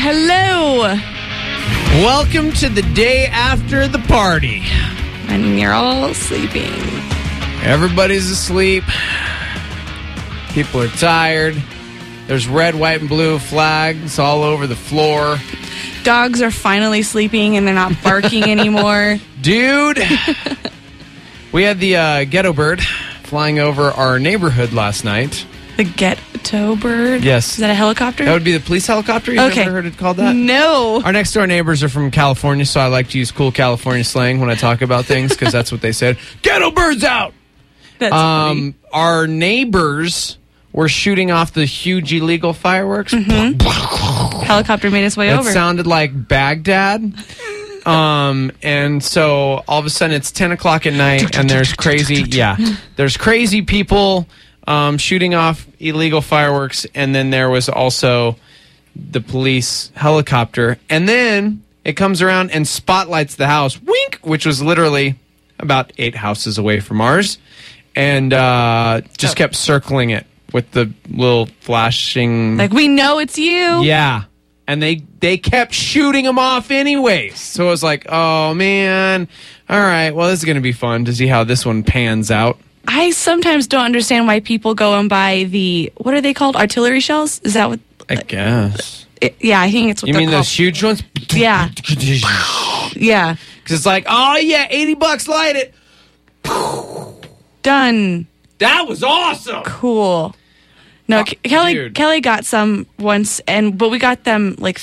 Hello. Welcome to the day after the party. And you're all sleeping. Everybody's asleep. People are tired. There's red, white, and blue flags all over the floor. Dogs are finally sleeping and they're not barking anymore. Dude, we had the ghetto bird flying over our neighborhood last night. The ghetto bird? Yes. Is that a helicopter? That would be the police helicopter? You've never heard it called that? No. Our next door neighbors are from California, so I like to use cool California slang when I talk about things because that's what they said. Ghetto bird's out! That's funny. Our neighbors were shooting off the huge illegal fireworks. Helicopter made its way over. It sounded like Baghdad. And so all of a sudden it's 10 o'clock at night and there's crazy people shooting off illegal fireworks, and then there was also the police helicopter, and then it comes around and spotlights the house, wink, which was literally about 8 houses away from ours, and just kept circling it with the little flashing, like, we know it's you. Yeah. And they kept shooting them off anyways. So I was like, oh man, all right, well, this is going to be fun to see how this one pans out. I sometimes don't understand why people go and buy what are they called? Artillery shells? Is that what? I guess. Yeah, I think it's what you they're mean called. those huge ones? Yeah. Yeah. Because it's like, oh yeah, $80, light it. Done. That was awesome. Cool. No, Kelly got some once, but we got them like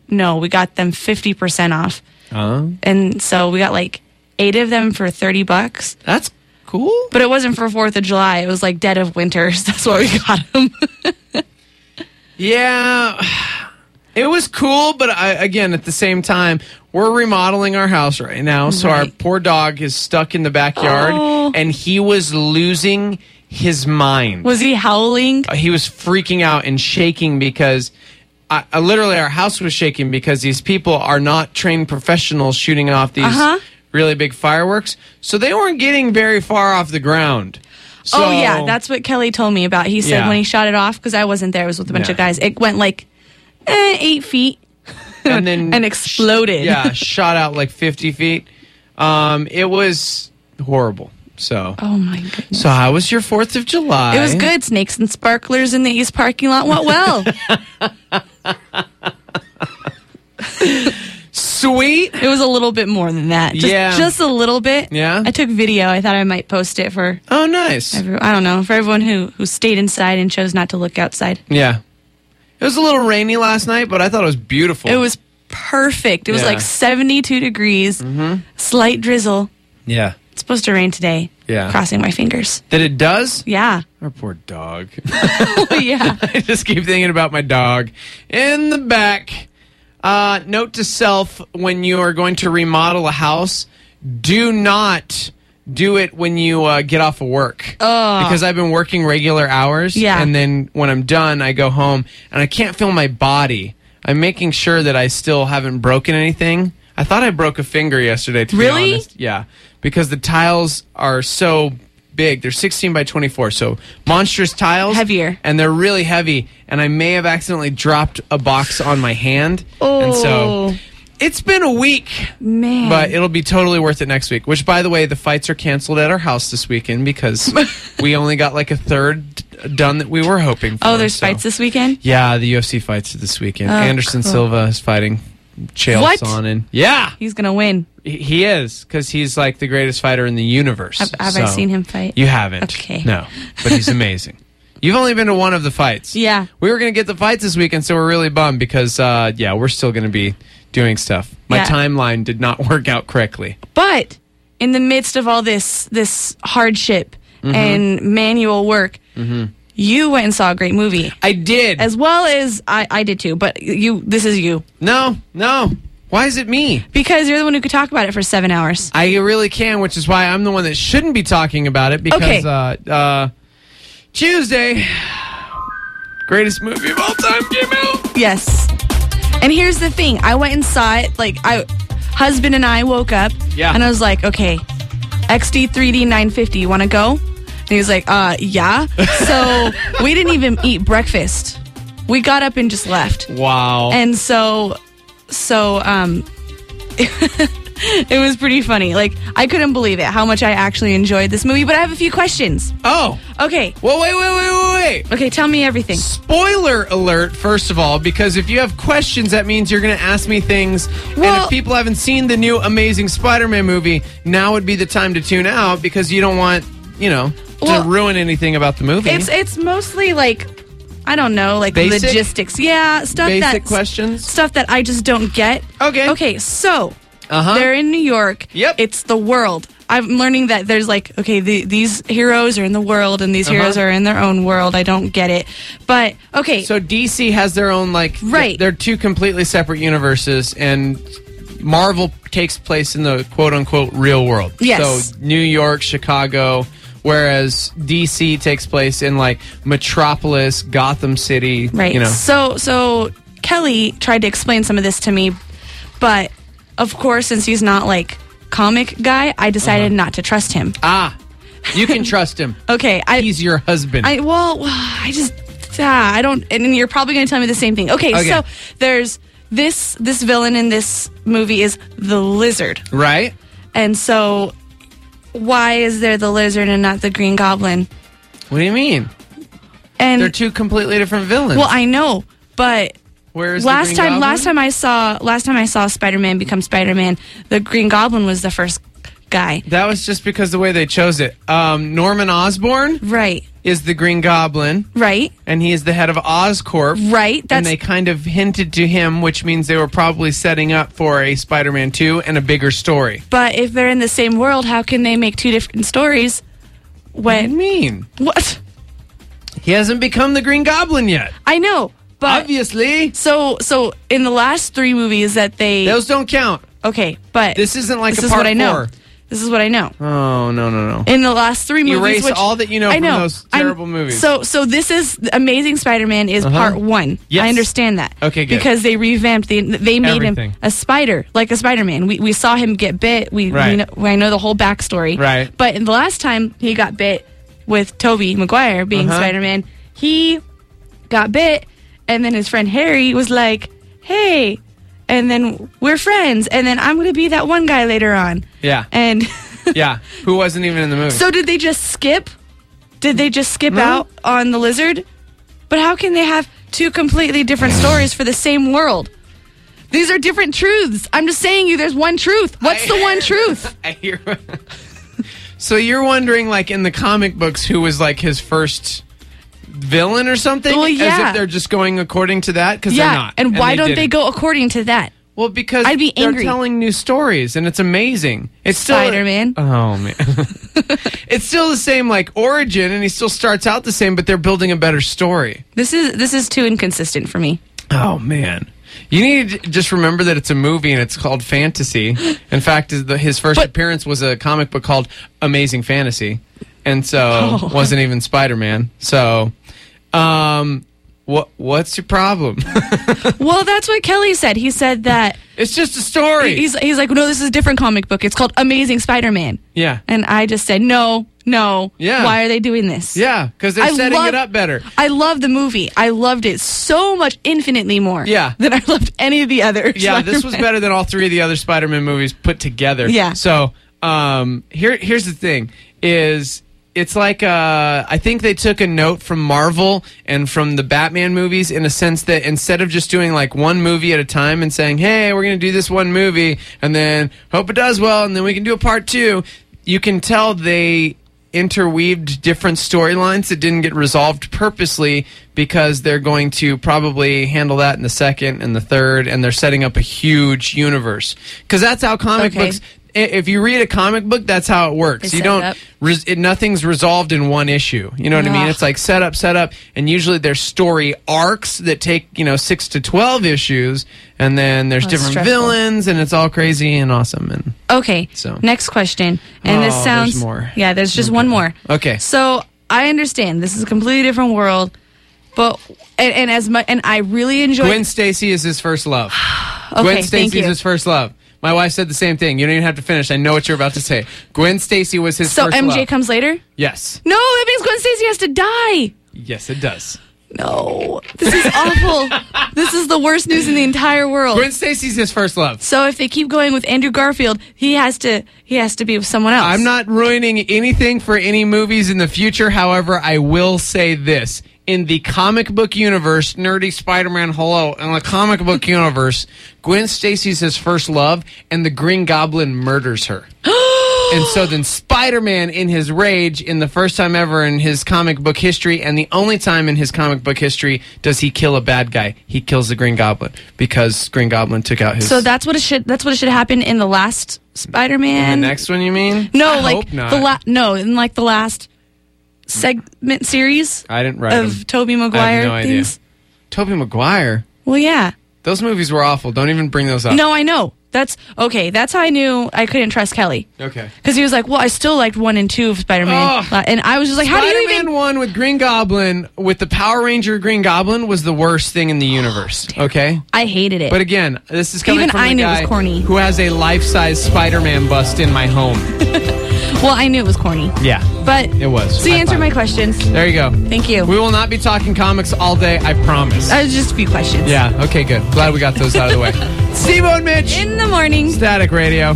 50% off. And so we got like 8 of them for $30. That's cool. But it wasn't for 4th of July. It was like dead of winter. So that's why we got them. Yeah. It was cool, but again, at the same time, we're remodeling our house right now. So our poor dog is stuck in the backyard, and he was losing his mind. Was he howling? He was freaking out and shaking because literally our house was shaking because these people are not trained professionals shooting off these really big fireworks. So they weren't getting very far off the ground. So, oh, yeah. That's what Kelly told me about. He said when he shot it off, because I wasn't there, it was with a bunch of guys, it went like 8 feet and then and exploded. Shot out like 50 feet. It was horrible. So, oh my goodness. So how was your 4th of July? It was good. Snakes and sparklers in the East parking lot went well. Sweet. It was a little bit more than that. Just a little bit. Yeah. I took video. I thought I might post it for. Oh, nice. I don't know, for everyone who stayed inside and chose not to look outside. Yeah. It was a little rainy last night, but I thought it was beautiful. It was perfect. It was like 72 degrees, slight drizzle. Yeah. It's supposed to rain today. Yeah. Crossing my fingers. That it does? Yeah. Our poor dog. Yeah. I just keep thinking about my dog. In the back, note to self, when you are going to remodel a house, do not do it when you get off of work. Because I've been working regular hours. Yeah. And then when I'm done, I go home, and I can't feel my body. I'm making sure that I still haven't broken anything. I thought I broke a finger yesterday, to be honest. Yeah. Because the tiles are so big. They're 16 by 24, so monstrous tiles. Heavier. And they're really heavy. And I may have accidentally dropped a box on my hand. Oh. And so it's been a week. Man. But it'll be totally worth it next week. Which, by the way, the fights are canceled at our house this weekend because we only got like a third done that we were hoping for. Oh, there's fights this weekend? Yeah, the UFC fights this weekend. Oh, Anderson Silva is fighting Chael Sonnen. Yeah. He's going to win. He is, because he's like the greatest fighter in the universe. Have I seen him fight? You haven't. Okay. No, but he's amazing. You've only been to one of the fights. Yeah. We were going to get the fights this weekend, so we're really bummed because, we're still going to be doing stuff. My timeline did not work out correctly. But in the midst of all this hardship and manual work, you went and saw a great movie. I did. As well as I did too, but this is you. No. Why is it me? Because you're the one who could talk about it for 7 hours. I really can, which is why I'm the one that shouldn't be talking about it because Tuesday, greatest movie of all time came out. Yes. And here's the thing. I went and saw it. Husband and I woke up. Yeah. And I was like, okay, XD 3D 950, you want to go? And he was like, yeah. So we didn't even eat breakfast. We got up and just left. Wow. And so it was pretty funny. Like, I couldn't believe it, how much I actually enjoyed this movie. But I have a few questions. Oh. Okay. Well, wait. Okay, tell me everything. Spoiler alert, first of all, because if you have questions, that means you're going to ask me things. And if people haven't seen the new Amazing Spider-Man movie, now would be the time to tune out because you don't want, to ruin anything about the movie. It's mostly like, I don't know, like basic? Logistics. Yeah, Basic questions? Stuff that I just don't get. Okay. Okay, so they're in New York. Yep. It's the world. I'm learning that there's like, okay, these heroes are in the world and these heroes are in their own world. I don't get it. But, okay. So DC has their own, like... Right. They're two completely separate universes, and Marvel takes place in the quote-unquote real world. Yes. So New York, Chicago, whereas DC takes place in, like, Metropolis, Gotham City. Right. So Kelly tried to explain some of this to me, but, of course, since he's not, like... comic guy, I decided not to trust him. You can trust him. Okay, he's your husband. I don't, and you're probably going to tell me the same thing. Okay, so there's this villain in this movie is the Lizard, right? And so, why is there the Lizard and not the Green Goblin? What do you mean? And they're two completely different villains. Well, I know, but. Where's last the Green time I saw Spider-Man become Spider-Man, the Green Goblin was the first guy. That was just because the way they chose it. Norman Osborn, right, is the Green Goblin, right, and he is the head of Oscorp, right. And they kind of hinted to him, which means they were probably setting up for a Spider-Man 2 and a bigger story. But if they're in the same world, how can they make two different stories? What do you mean? What? He hasn't become the Green Goblin yet. I know. But obviously. So in the last three movies that those don't count. Okay, but this isn't like this a is part what I know. 4. This is what I know. Oh no! In the last three movies, erase all that you know from those terrible movies. So this is Amazing Spider-Man is part 1. Yes. I understand that. Okay, good. Because they revamped they made everything. him a spider, like a Spider-Man. We saw him get bit. I know the whole backstory. Right. But in the last time he got bit with Tobey Maguire being Spider-Man, he got bit. And then his friend Harry was like, hey, and then we're friends. And then I'm going to be that one guy later on. Yeah. And yeah, who wasn't even in the movie. So did they just skip? Did they just skip out on the Lizard? But how can they have two completely different stories for the same world? These are different truths. I'm just saying there's one truth. What's the one truth? I hear. So you're wondering, like, in the comic books, who was, like, his first... villain or something? Well, yeah. As if they're just going according to that? Because they're not. And why don't they go according to that? Well, because I'd be angry. They're telling new stories, and it's amazing. It's Spider-Man. Oh, man. It's still the same, like, origin, and he still starts out the same, but they're building a better story. This is too inconsistent for me. Oh, man. You need to just remember that it's a movie, and it's called fantasy. In fact, his first appearance was a comic book called Amazing Fantasy, and so wasn't even Spider-Man. So... what's your problem? Well, that's what Kelly said. He said that it's just a story. He's like, no, this is a different comic book. It's called Amazing Spider-Man. Yeah. And I just said, no. Yeah. Why are they doing this? Yeah, because they're setting it up better. I love the movie. I loved it so much, infinitely more. Yeah. Than I loved any of the other. Yeah, this was better than all three of the other Spider-Man movies put together. Yeah. So, here's the thing: is it's like I think they took a note from Marvel and from the Batman movies in a sense that instead of just doing like one movie at a time and saying, hey, we're going to do this one movie and then hope it does well and then we can do a part 2, you can tell they interweaved different storylines that didn't get resolved purposely because they're going to probably handle that in the second and the third, and they're setting up a huge universe. Because that's how comic books... If you read a comic book, that's how it works. You don't. Nothing's resolved in one issue. You know what I mean? It's like set up, and usually there's story arcs that take 6 to 12 issues, and then there's different villains, and it's all crazy and awesome. And okay, so next question, and this sounds there's more. Yeah, there's just one more. Okay, so I understand this is a completely different world, but and as much, and I really enjoy. Gwen Stacy is his first love. Okay, Gwen Stacy is his first love. My wife said the same thing. You don't even have to finish. I know what you're about to say. Gwen Stacy was his first love. So MJ comes later? Yes. No, that means Gwen Stacy has to die. Yes, it does. No, this is awful. This is the worst news in the entire world. Gwen Stacy's his first love. So if they keep going with Andrew Garfield, he has to be with someone else. I'm not ruining anything for any movies in the future. However, I will say this. In the comic book universe, nerdy Spider-Man, hello. In the comic book universe, Gwen Stacy's his first love, and the Green Goblin murders her. And so then Spider-Man, in his rage, in the first time ever in his comic book history, and the only time in his comic book history does he kill a bad guy, he kills the Green Goblin because Green Goblin took out his. So that's what it should happen in the last Spider-Man. In the next one, you mean? No, I like hope not. in like the last segment series. I didn't write of them. Tobey Maguire. I have no idea. Things. Tobey Maguire. Well, yeah. Those movies were awful. Don't even bring those up. No, I know. That's okay. That's how I knew I couldn't trust Kelly. Okay. Because he was like, well, I still liked 1 and 2 of Spider-Man. Oh. And I was just like, how do you even... Spider-Man 1 with Green Goblin, with the Power Ranger Green Goblin, was the worst thing in the universe. Okay? I hated it. But again, this is coming Even from I a knew it guy was corny. who has a life-size Spider-Man bust in my home. Well, I knew it was corny. Yeah. But... It was. So you High answered five. my questions. There you go. Thank you. We will not be talking comics all day, I promise. Just a few questions. Yeah, okay, good. Glad we got those out of the way. Steve-O and Mitch. In the morning. Static Radio.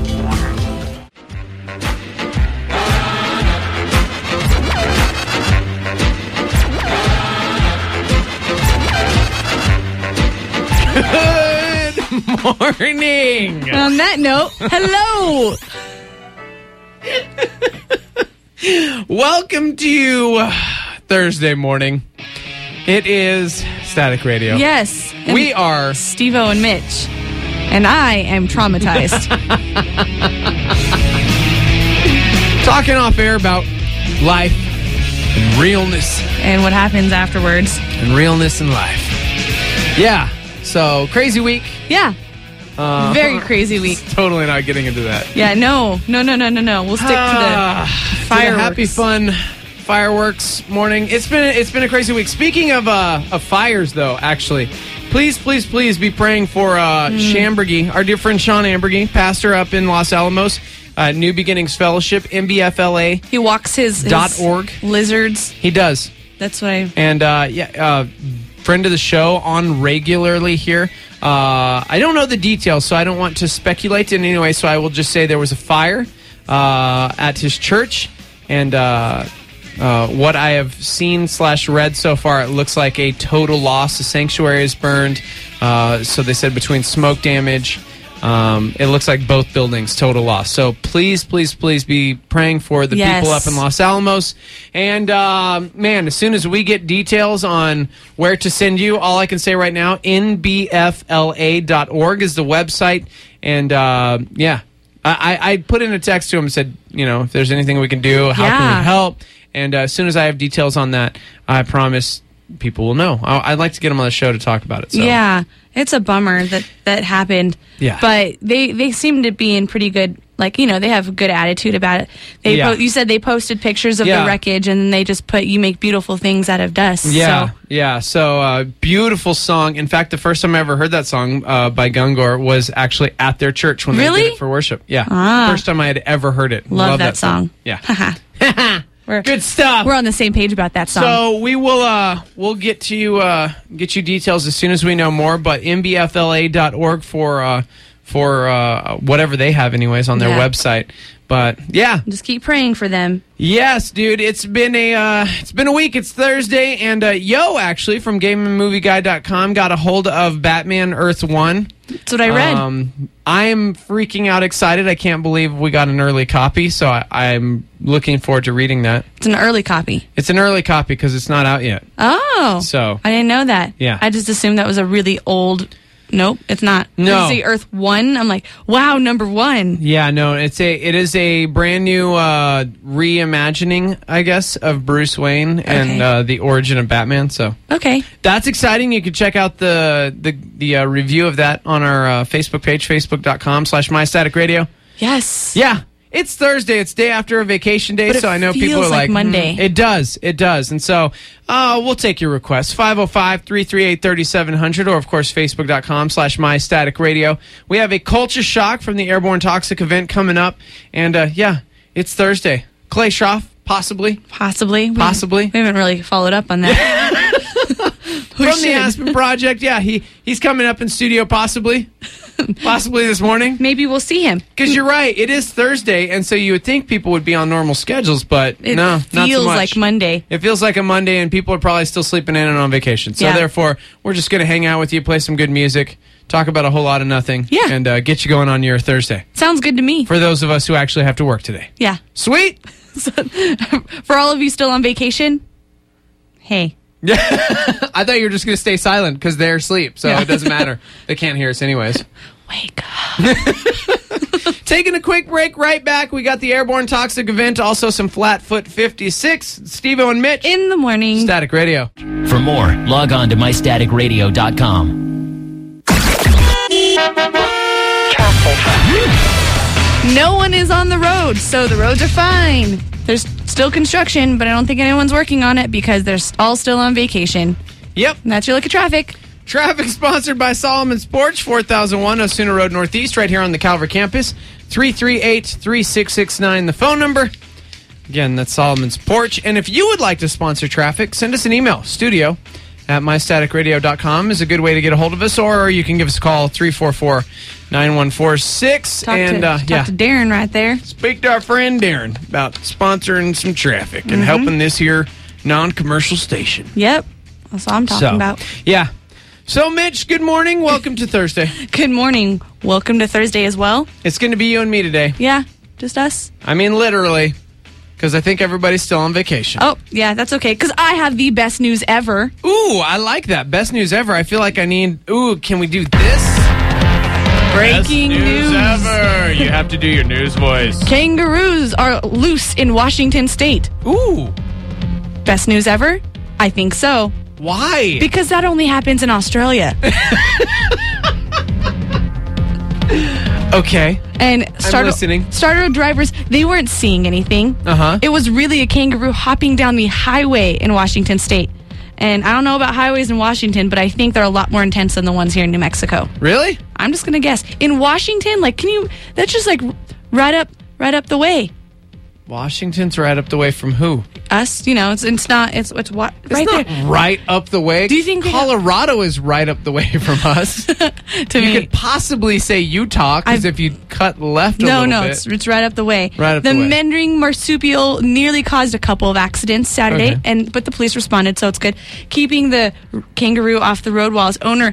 Good morning. On that note, hello. Welcome to Thursday morning. It is Static Radio. Yes. And We are Steve-O and Mitch. And I am traumatized. talking off air about life and realness And what happens afterwards. and realness in life. Yeah. So, crazy week. Yeah. Very crazy week. Totally not getting into that. Yeah, no. We'll stick to the fireworks. Happy, fun fireworks morning. It's been a crazy week. Speaking of fires, though, actually, please be praying for Schambergy, our dear friend Sean Ambergy, pastor up in Los Alamos, New Beginnings Fellowship, MBFLA. He walks his .org. lizards. He does. That's what I... And friend of the show, on regularly here. I don't know the details, so I don't want to speculate in any way, so I will just say there was a fire at his church, and what I have seen / read so far, it looks like a total loss. The sanctuary is burned, so they said between smoke damage, it looks like both buildings total loss. So please be praying for the people up in Los Alamos. And man, as soon as we get details on where to send you, all I can say right now, nbfla.org is the website. And yeah, I put in a text to him and said, if there's anything we can do, how can we help? And as soon as I have details on that, I promise people will know. I'd like to get them on the show to talk about it. So. Yeah, it's a bummer that happened. Yeah. But they seem to be in pretty good, they have a good attitude about it. You said they posted pictures of the wreckage, and they just put, you make beautiful things out of dust. Yeah, so. yeah. So, beautiful song. In fact, the first time I ever heard that song by Gungor was actually at their church when they did it for worship. Yeah. First time I had ever heard it. Love that song. Yeah. Good stuff. We're on the same page about that song. So we will we'll get you details as soon as we know more. But mbfla.org for whatever they have anyways on their website. But yeah, just keep praying for them. Yes, dude. It's been a week. It's Thursday, and Yo actually from GameAndMovieGuide.com got a hold of Batman Earth 1. That's what I read. I am freaking out excited. I can't believe we got an early copy, so I'm looking forward to reading that. It's an early copy. It's an early copy because it's not out yet. Oh. So I didn't know that. Yeah. I just assumed that was a really old... Nope, it's not. No. Did you say Earth 1? I'm like, wow, number 1. Yeah, no, it is a brand new reimagining, I guess, of Bruce Wayne and the origin of Batman. So okay, that's exciting. You can check out the review of that on our Facebook page, facebook.com/mystaticradio. Yes. Yeah. It's Thursday. It's day after a vacation day, so I know people are like Monday. It does. And so we'll take your requests. 505-338-3700 or, of course, facebook.com/mystaticradio. We have a culture shock from the Airborne Toxic event coming up. And, it's Thursday. Clay Schroff, possibly. Possibly. We haven't really followed up on that. We from the should. Aspen Project. Yeah, he's coming up in studio possibly this morning. Maybe we'll see him. Because you're right, it is Thursday, and so you would think people would be on normal schedules, but It no, not so feels much. like Monday. It feels like a Monday, and people are probably still sleeping in and on vacation. So Yeah. therefore, we're just going to hang out with you, play some good music, talk about a whole lot of nothing, Yeah. and get you going on your Thursday. Sounds good to me. For those of us who actually have to work today. Yeah. Sweet! For all of you still on vacation, hey. I thought you were just going to stay silent because they're asleep, so Yeah. it doesn't matter. They can't hear us anyways. Wake up. Taking a quick break, right back. We got the Airborne Toxic event, also some Flatfoot 56. Steve-O and Mitch. In the morning. Static Radio. For more, log on to mystaticradio.com. No one is on the road, so the roads are fine. There's still construction, but I don't think anyone's working on it because they're all still on vacation. Yep. And that's your look at traffic. Traffic sponsored by Solomon's Porch, 4001 Osuna Road Northeast, right here on the Calvert campus. 338-3669, the phone number. Again, that's Solomon's Porch. And if you would like to sponsor traffic, send us an email. Studio@mystaticradio.com is a good way to get a hold of us, or you can give us a call, 344-9146. Talk to Darren right there. Speak to our friend Darren about sponsoring some traffic and helping this here non-commercial station. Yep. That's all I'm talking about. Yeah. So, Mitch, good morning. Welcome to Thursday. Good morning. Welcome to Thursday as well. It's going to be you and me today. Yeah, just us. I mean, literally, because I think everybody's still on vacation. Oh, yeah, that's okay, because I have the best news ever. Ooh, I like that. Best news ever. I feel like I need... Ooh, can we do this? Breaking news. ever. You have to do your news voice. Kangaroos are loose in Washington state. Ooh. Best news ever? I think so. Why? Because that only happens in Australia. Okay. And listening. starter drivers, they weren't seeing anything. Uh-huh. It was really a kangaroo hopping down the highway in Washington state. And I don't know about highways in Washington, but I think they're a lot more intense than the ones here in New Mexico. Really? I'm just going to guess. In Washington, that's just like right up the way. Washington's right up the way from who? Us, it's what right It's not there. right up the way. Do you think Colorado is right up the way from us? To You me. could possibly say Utah, because if you cut left a little bit. It's right up the way. Right up the the way. Mendring marsupial nearly caused a couple of accidents Saturday, Okay. but the police responded, so it's good. Keeping the kangaroo off the road while its owner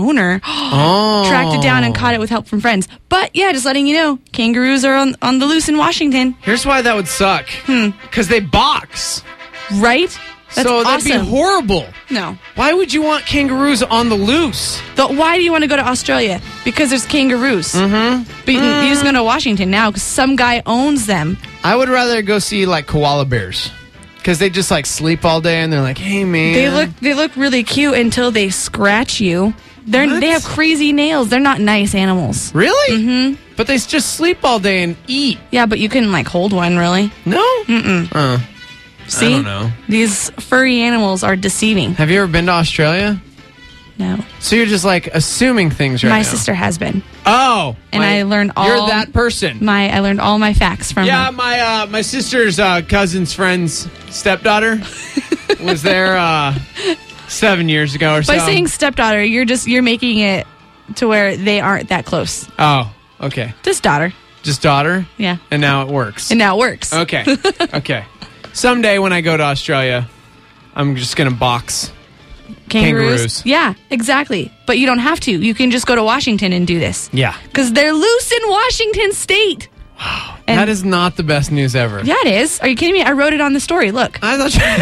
tracked it down and caught it with help from friends. But yeah, just letting you know, kangaroos are on the loose in Washington, Here's why that would suck. Because they box. right? That's so that'd awesome. be horrible. No. Why would you want kangaroos on the loose? Why do you want to go to Australia? Because there's kangaroos. Mm-hmm. But you just go to Washington now because some guy owns them. I would rather go see like koala bears. Because they just like sleep all day and they're like, hey man. They look really cute until they scratch you. What? They have crazy nails. They're not nice animals. Really? Mm-hmm. But they just sleep all day and eat. Yeah, but you couldn't hold one really. No? Mm-mm. See? I don't know. These furry animals are deceiving. Have you ever been to Australia? No. So you're just like assuming things right now. My sister has been. Oh. And I learned all You're that person. I learned all my facts from Yeah, her. my sister's cousin's friend's stepdaughter was there 7 years ago or so. By saying stepdaughter, you're making it to where they aren't that close. Oh, okay. Just daughter. Just daughter? Yeah. And now it works. And now it works. Okay. Okay. Someday when I go to Australia, I'm just going to box kangaroos. Yeah, exactly. But you don't have to. You can just go to Washington and do this. Yeah. Because they're loose in Washington state. Wow. That is not the best news ever. Yeah, it is. Are you kidding me? I wrote it on the story. Look. I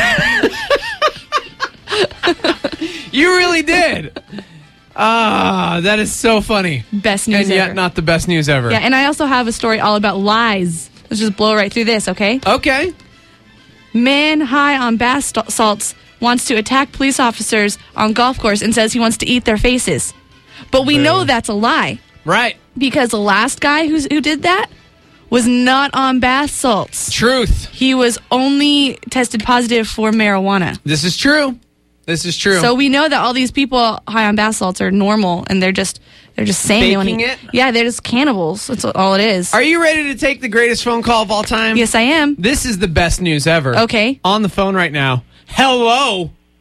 thought you really did. That is so funny. Best news And yet ever. not the best news ever. Yeah, and I also have a story all about lies. Let's just blow right through this, okay? Okay. Man high on bath salts wants to attack police officers on golf course and says he wants to eat their faces. But we know that's a lie Right. because the last guy who did that was not on bath salts. Truth. He was only tested positive for marijuana. This is true. This is true. So we know that all these people high on bath salts are normal and they're just saying they want to Faking eat. it? Yeah, they're just cannibals. That's all it is. Are you ready to take the greatest phone call of all time? Yes, I am. This is the best news ever. Okay. On the phone right now. Hello.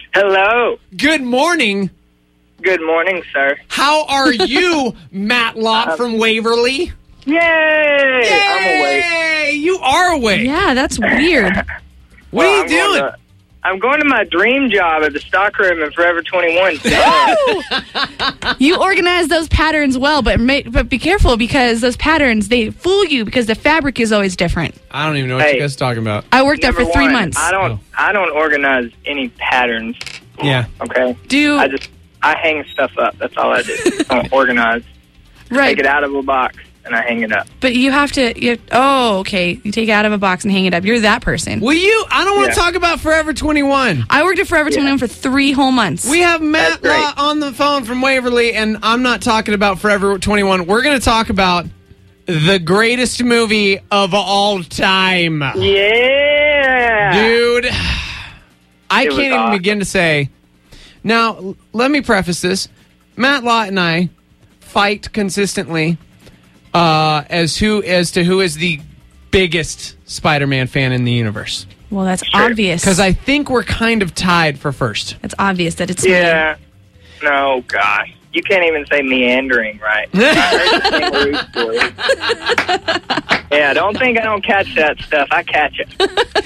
Hello. Good morning. Good morning, sir. How are you, Matt Lott from Waverly? Yay! I'm awake. Yay! You are awake. Yeah, that's weird. What are you doing? I'm going to my dream job at the stockroom in Forever 21. You organize those patterns well, but be careful because those patterns, they fool you because the fabric is always different. I don't even know what you guys are talking about. I worked there for Number 3 one, months. I don't organize any patterns. Yeah. Okay. I hang stuff up. That's all I do. I don't organize. Right. Take it out of a box and I hang it up. But you have to, okay. You take it out of a box and hang it up. You're that person. Will you? I don't want to talk about Forever 21. I worked at Forever 21 for 3 whole months. We have Matt Lott on the phone from Waverly, and I'm not talking about Forever 21. We're going to talk about the greatest movie of all time. Yeah. Dude, I It was can't even awesome. begin to say. Now, let me preface this. Matt Lott and I fight consistently as to who is the biggest Spider-Man fan in the universe. Well, that's obvious. Because I think we're kind of tied for first. It's obvious that it's me. Yeah. No, gosh. You can't even say meandering right. I heard the kangaroo story. Yeah, don't think I don't catch that stuff. I catch it.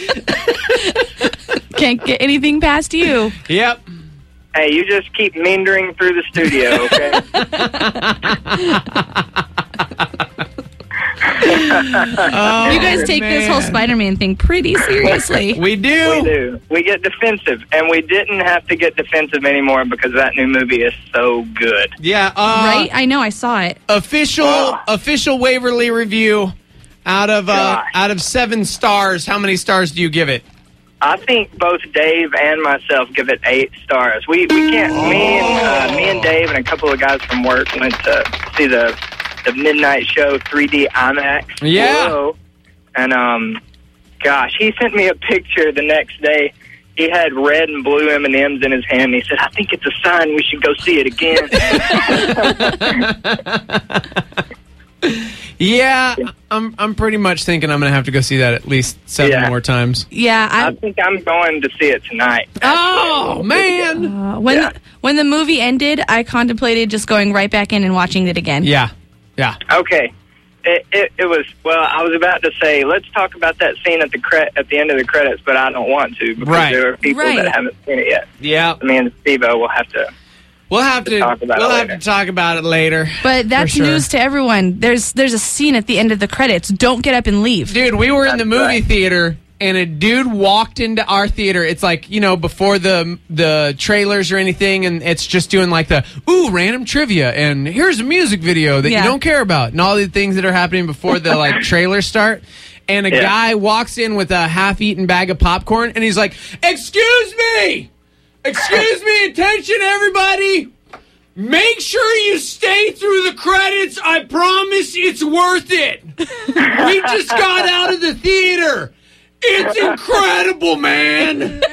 Can't get anything past you. Yep. Hey, you just keep meandering through the studio, okay? You guys take this whole Spider-Man thing pretty seriously. We do. We do. We get defensive, and we didn't have to get defensive anymore because that new movie is so good. Yeah. Right? I know. I saw it. Official Waverly review out of 7 stars. How many stars do you give it? I think both Dave and myself give it 8 stars. We can't. Me and Dave and a couple of guys from work went to see the midnight show 3D IMAX. Yeah. Whoa. And gosh, he sent me a picture the next day. He had red and blue M&Ms in his hand. He said, "I think it's a sign we should go see it again." Yeah, I'm pretty much thinking I'm going to have to go see that at least 7 more times. Yeah, I think I'm going to see it tonight. Oh, man. When the movie ended, I contemplated just going right back in and watching it again. Yeah. Okay. It was, well, I was about to say, let's talk about that scene at the end of the credits, but I don't want to because there are people that haven't seen it yet. Yeah. Me and Steve-O will have to talk about it later. But that's news to everyone. There's a scene at the end of the credits. Don't get up and leave. Dude, we were in the movie theater, and a dude walked into our theater. It's like, before the trailers or anything, and it's just doing like the, random trivia, and here's a music video that you don't care about, and all the things that are happening before the like trailers start. And a guy walks in with a half-eaten bag of popcorn, and he's like, "Excuse me! Excuse me, attention everybody! Make sure you stay through the credits. I promise it's worth it. We just got out of the theater. It's incredible, man."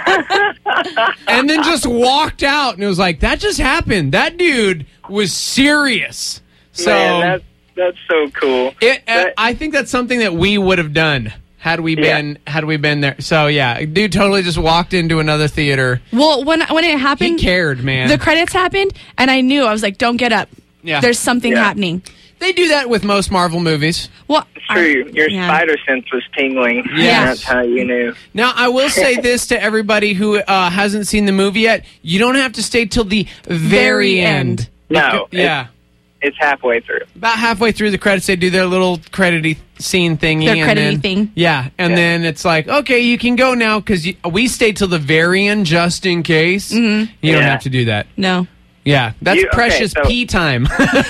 And then just walked out, and it was like, that just happened. That dude was serious. So Man, that's so cool. I think that's something that we would have done had we been there. So yeah, dude totally just walked into another theater. Well, when it happened, he cared, man. The credits happened, and I knew. I was like, "Don't get up. Yeah, there's something happening." They do that with most Marvel movies. Well, it's true. Your spider sense was tingling. Yeah, that's how you knew. Now, I will say this to everybody who hasn't seen the movie yet: you don't have to stay till the very end. No. Yeah. It's halfway through. About halfway through the credits, they do their little credity scene thingy. Their credity thing. Yeah, and then it's like, okay, you can go now because we stayed till the very end just in case. Mm-hmm. You don't have to do that. No. Yeah, that's precious pee time.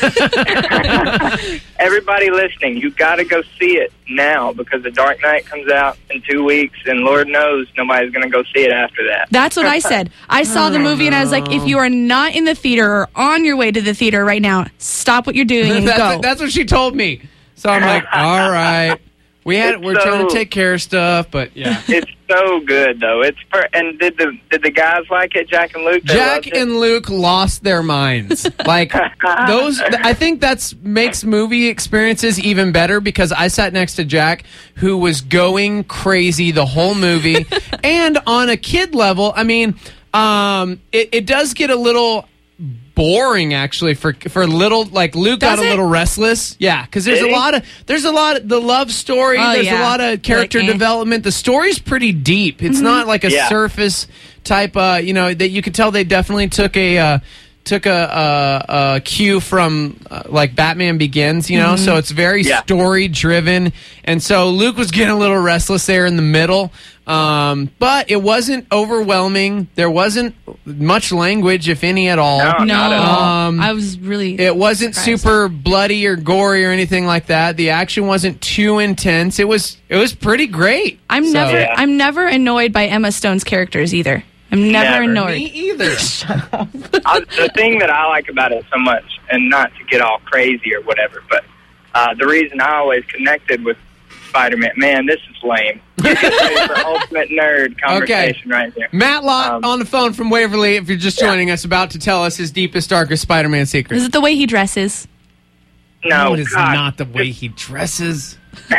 Everybody listening, you got to go see it now because The Dark Knight comes out in 2 weeks, and Lord knows nobody's going to go see it after that. That's what I said. I saw the movie, and I was like, if you are not in the theater or on your way to the theater right now, stop what you're doing and go. That's what she told me. So I'm like, all right. We're trying to take care of stuff, but yeah. It's so good, though. And did the guys like it, Jack and Luke? Jack and Luke lost their minds. Like those, I think makes movie experiences even better because I sat next to Jack, who was going crazy the whole movie, and on a kid level, I mean, It does get a little boring actually for little, like Luke Does got a it? little restless. Yeah, because there's Did a he? lot of the love story. Oh, There's yeah. a lot of character Like, eh. development. The story's pretty deep. It's not like a Yeah. surface type. That you could tell they definitely took a cue from like Batman Begins, so it's very Yeah. story driven, and so Luke was getting a little restless there in the middle, but it wasn't overwhelming. There wasn't much language, if any at all. No, No, not at all. I was really. It wasn't surprised. super bloody or gory or anything like that. The action wasn't too intense. It was pretty great. I'm So- never. Yeah. I'm never annoyed by Emma Stone's characters either. I'm never Never. annoyed. Me either. The thing that I like about it so much, and not to get all crazy or whatever, but the reason I always connected with Spider-Man, man, this is lame. This is ready for ultimate nerd conversation right here. Matt Lott Um, on the phone from Waverly, if you're just joining us, about to tell us his deepest, darkest Spider-Man secret. Is it the way he dresses? No, it is God. not the way he dresses.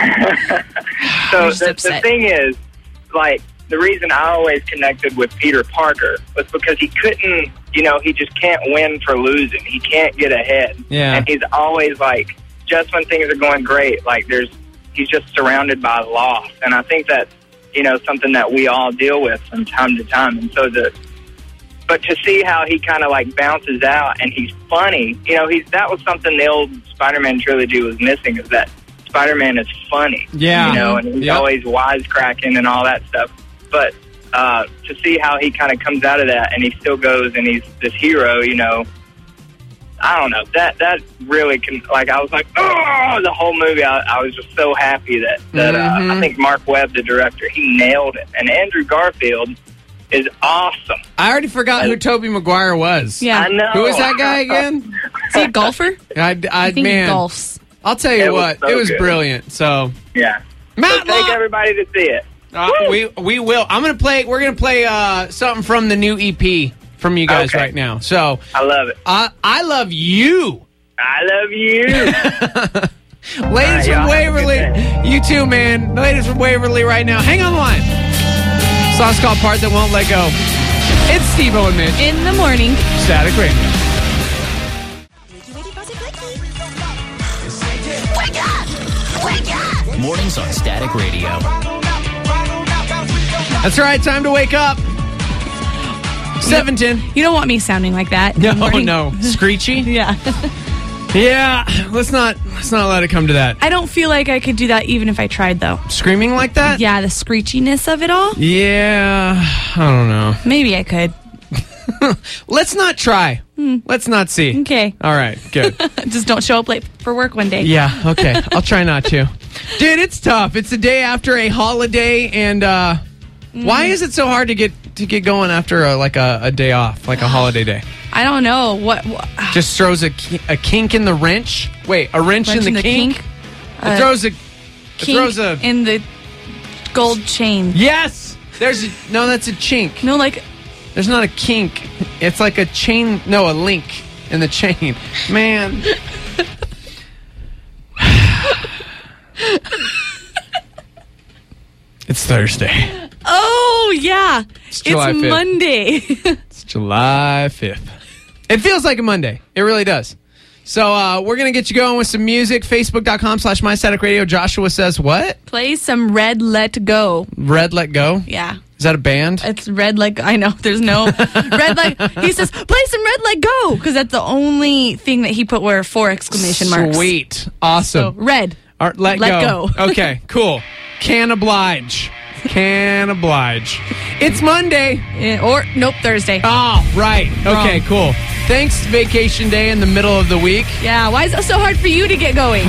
So just the upset. thing is, like, the reason I always connected with Peter Parker was because he couldn't, he just can't win for losing. He can't get ahead. Yeah. And he's always like, just when things are going great, like he's just surrounded by loss. And I think that's, something that we all deal with from time to time. And so but to see how he kind of like bounces out and he's funny, that was something the old Spider-Man trilogy was missing, is that Spider-Man is funny. Yeah. And he's Yep. always wisecracking and all that stuff. But to see how he kind of comes out of that and he still goes and he's this hero, I don't know. That really can, like, I was like, oh, the whole movie. I was just so happy that I think Mark Webb, the director, he nailed it. And Andrew Garfield is awesome. I already forgot who Tobey Maguire was. Yeah. I know. Who is that guy again? Is he a golfer? I think man, he golfs. I'll tell you It was what, so it was good. brilliant. So Yeah. Matt So take Lott, everybody to see it. we will. We're gonna play something from the new EP from you guys Okay. right now. So I love it. I love you. I love you. Ladies y'all from have a good Waverly, day. you too, man. Ladies from Waverly right now. Hang on the line. Song's called Part That Won't Let Go. It's Steve-O and Mitch. In the morning. Static Radio. Mornings on Static Radio. That's right. Time to wake up. 7:10. You don't want me sounding like that. in the No, morning. no. Screechy? Yeah. Yeah. Let's not let it come to that. I don't feel like I could do that even if I tried, though. Screaming like that? Yeah, the screechiness of it all. Yeah. I don't know. Maybe I could. Let's not try. Let's not see. Okay. All right. Good. Just don't show up late for work one day. Yeah, okay. I'll try not to. Dude, it's tough. It's the day after a holiday, and why is it so hard to get going after a day off, like a holiday day? I don't know. What Just throws a kink in the wrench. Wait, a wrench in the kink? It throws a... It kink throws a... in the gold chain. Yes! There's a... No, that's a chink. No, like... There's not a kink. It's like a chain... No, a link in the chain. Man... It's Thursday. Oh, yeah. It's July 5th. Monday. It's July 5th. It feels like a Monday. It really does. So we're going to get you going with some music. Facebook.com/MyStaticRadio. Joshua says what? Play some Red Let Go. Red Let Go? Yeah. Is that a band? It's Red Let Go. I know. There's no Red Let... He says, play some Red Let Go. Because that's the only thing that he put were 4 exclamation marks. Sweet. So, Awesome. red. Let go. Okay, cool. Can oblige. Can oblige. It's Monday. Or, nope, Thursday. Oh, right. Okay, Wrong. cool. Thanks, vacation day in the middle of the week. Yeah, why is it so hard for you to get going?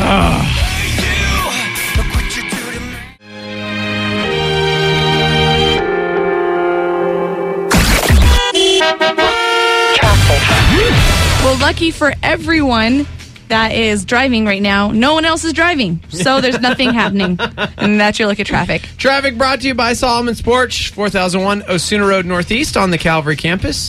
Well, lucky for everyone that is driving right now, no one else is driving. So there's nothing happening. And that's your look at traffic. Traffic brought to you by Solomon's Porch, 4001 Osuna Road Northeast on the Calvary campus.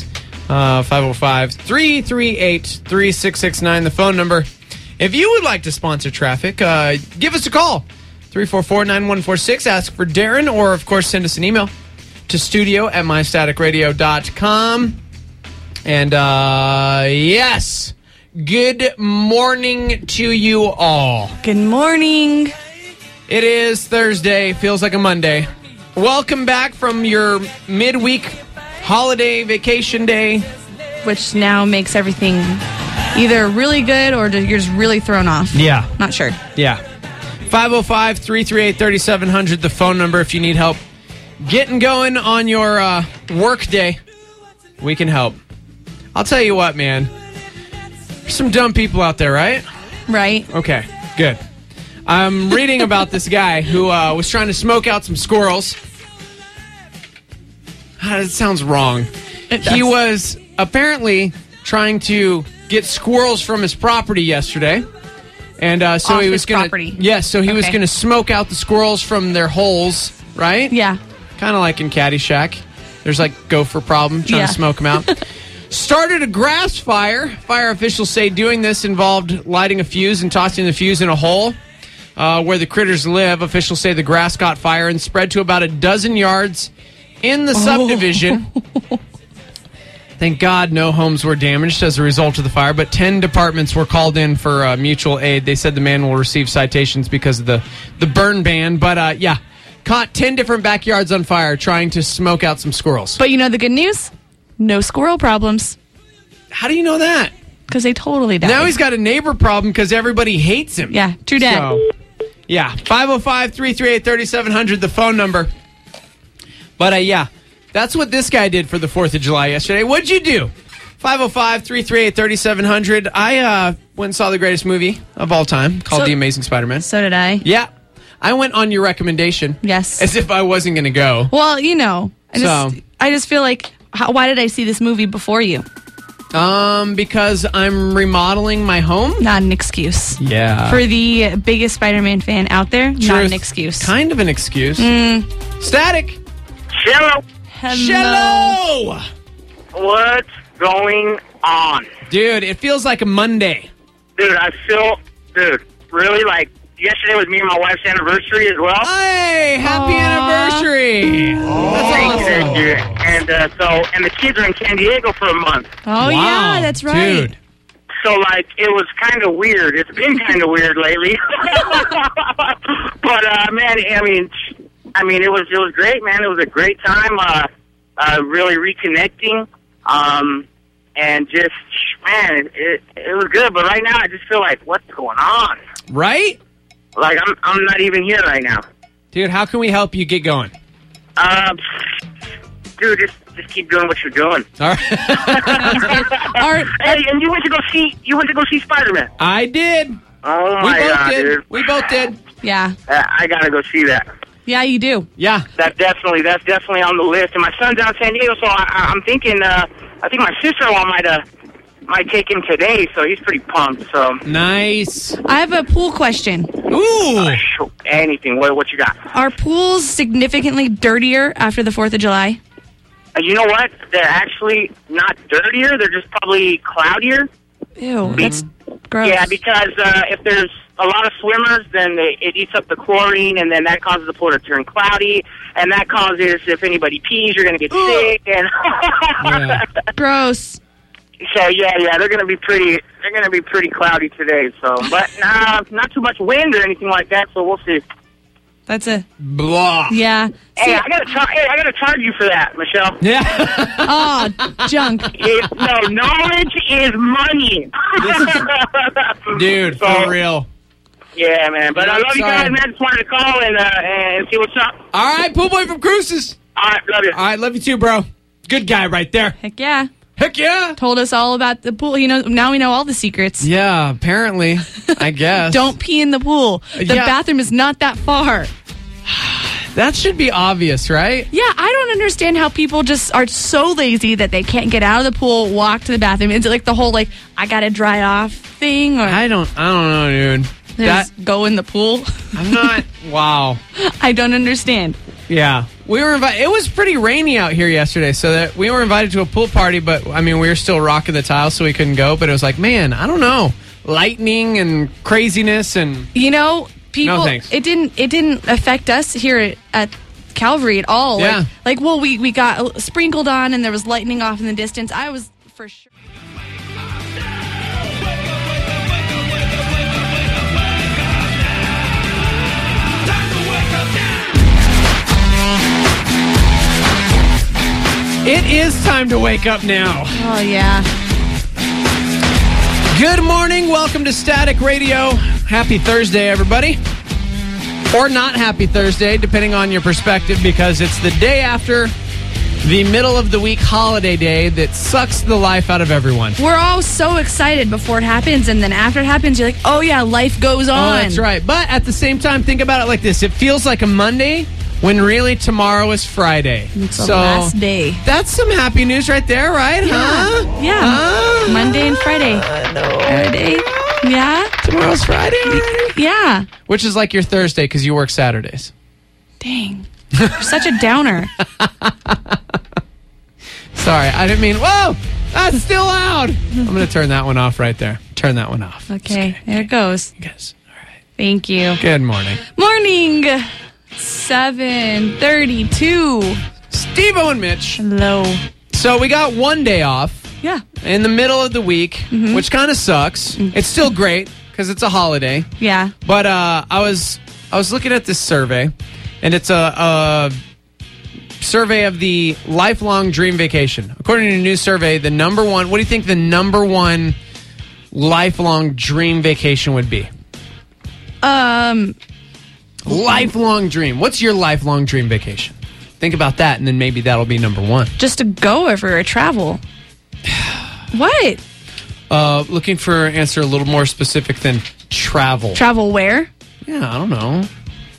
505-338-3669, the phone number. If you would like to sponsor traffic, give us a call. 344-9146. Ask for Darren, or, of course, send us an email to to studio at mystaticradio.com. And, yes, good morning to you all. Good morning. It is Thursday. Feels like a Monday. Welcome back from your midweek holiday vacation day. Which now makes everything either really good or you're just really thrown off. Yeah. Not sure. Yeah. 505-338-3700, the phone number if you need help getting going on your work day. We can help. I'll tell you what, man. There's some dumb people out there, right? Right. Okay, good. I'm reading about this guy who was trying to smoke out some squirrels. It sounds wrong. He was apparently trying to get squirrels from his property yesterday. And so Off he was his going property. to... Yes, so he was going to smoke out the squirrels from their holes, right? Yeah. Kind of like in Caddyshack. There's like gopher problem, trying to smoke them out. Started a grass fire. Fire officials say doing this involved lighting a fuse and tossing the fuse in a hole where the critters live. Officials say the grass caught fire and spread to about a dozen yards in the subdivision. Thank God no homes were damaged as a result of the fire, but 10 departments were called in for mutual aid. They said the man will receive citations because of the burn ban. But, yeah, caught 10 different backyards on fire trying to smoke out some squirrels. But you know the good news? No squirrel problems. How do you know that? Because they totally died. Now he's got a neighbor problem because everybody hates him. Yeah, true dad. So, yeah, 505-338-3700, the phone number. But, yeah, that's what this guy did for the 4th of July yesterday. What'd you do? 505-338-3700. I went and saw the greatest movie of all time called The Amazing Spider-Man. So did I. Yeah. I went on your recommendation. Yes. As if I wasn't going to go. Well, you know, I just feel like, why did I see this movie before you? Because I'm remodeling my home. Not an excuse. Yeah. For the biggest Spider-Man fan out there, not an excuse. Kind of an excuse. Static. Hello. Hello. What's going on? Dude, it feels like a Monday. Dude, really, like, yesterday was me and my wife's anniversary as well. Hey, happy anniversary. That's awesome. Dude. And and the kids are in San Diego for a month. Oh, yeah, that's right. Dude. So, like, it was kind of weird. It's been kind of weird lately. But, man, I mean, it was great, man. It was a great time, really reconnecting, and just, man, it was good. But right now, I just feel like, what's going on? Right? Like, I'm not even here right now. Dude, how can we help you get going? Dude, just keep doing what you're doing. All right. Hey, and you went to go see Spider-Man. I did. Oh my God, dude. We both did. Yeah. I gotta go see that. Yeah, you do. Yeah. That's definitely on the list. And my son's out in San Diego, so I'm thinking. I think my sister-in-law might take him today, so he's pretty pumped. So nice. I have a pool question. Ooh. Anything? What you got? Are pools significantly dirtier after the 4th of July? You know what? They're actually not dirtier. They're just probably cloudier. Ew, that's gross. Yeah, because if there's a lot of swimmers, then it eats up the chlorine, and then that causes the pool to turn cloudy, and that causes, if anybody pees, you're going to get sick. And Yeah. Gross. So yeah, they're going to be pretty cloudy today. So, but not too much wind or anything like that. So we'll see. That's a Blah. yeah. Hey, I gotta charge you for that, Michelle. Yeah. Oh, junk. No, knowledge is money. Dude, for real. Yeah, man. But I love you guys, man. Just wanted to call and see what's up. All right, Pool Boy from Cruises. All right, love you. All right, love you too, bro. Good guy right there. Heck yeah. Heck yeah. Told us all about the pool. Now we know all the secrets. Yeah, apparently. I guess. Don't pee in the pool. The bathroom is not that far. That should be obvious, right? Yeah, I don't understand how people just are so lazy that they can't get out of the pool, walk to the bathroom. Is it like the whole I gotta dry off thing? Or I don't know, dude. just go in the pool? I'm not. Wow. I don't understand. Yeah. We were invited. It was pretty rainy out here yesterday, so that we were invited to a pool party, but I mean, we were still rocking the tiles, so we couldn't go. But it was like, man, I don't know, lightning and craziness and people. No, thanks. It didn't affect us here at Calvary at all. Yeah. Well, we got sprinkled on and there was lightning off in the distance. I was for sure. It is time to wake up now. Oh, yeah. Good morning. Welcome to Static Radio. Happy Thursday, everybody. Or not happy Thursday, depending on your perspective, because it's the day after the middle of the week holiday day that sucks the life out of everyone. We're all so excited before it happens, and then after it happens, you're like, oh, yeah, life goes on. Oh, that's right. But at the same time, think about it like this. It feels like a Monday when really tomorrow is Friday. It's the last day. That's some happy news right there, right? Yeah. Huh? Yeah. Huh? Monday and Friday. Friday. Yeah. Tomorrow's Friday already? Yeah. Which is like your Thursday because you work Saturdays. Dang. You're such a downer. Sorry, I didn't mean, whoa, that's still loud. I'm going to turn that one off right there. Turn that one off. Okay. There it goes. Yes. All right. Thank you. Good morning. Morning. 7:32. Steve-O and Mitch. Hello. So we got one day off Yeah. in the middle of the week, which kind of sucks. It's still great because it's a holiday. Yeah. But I was looking at this survey, and it's a survey of the lifelong dream vacation. According to a new survey, the number one, what do you think the number one lifelong dream vacation would be? Lifelong dream. What's your lifelong dream vacation? Think about that, and then maybe that'll be number one. Just to go everywhere, travel. What? Looking for an answer a little more specific than travel. Travel where? Yeah, I don't know.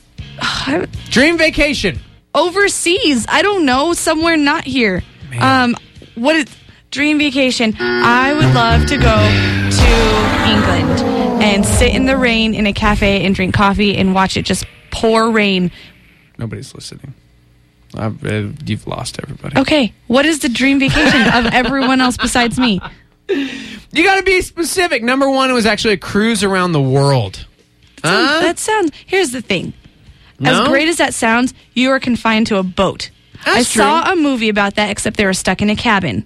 Dream vacation. Overseas. I don't know. Somewhere not here. Man. What is dream vacation? I would love to go to England and sit in the rain in a cafe and drink coffee and watch it just pour rain. Nobody's listening. You've lost everybody. Okay. What is the dream vacation of everyone else besides me? You got to be specific. Number one was actually a cruise around the world. That sounds... Here's the thing. No? As great as that sounds, you are confined to a boat. I saw a movie about that, except they were stuck in a cabin.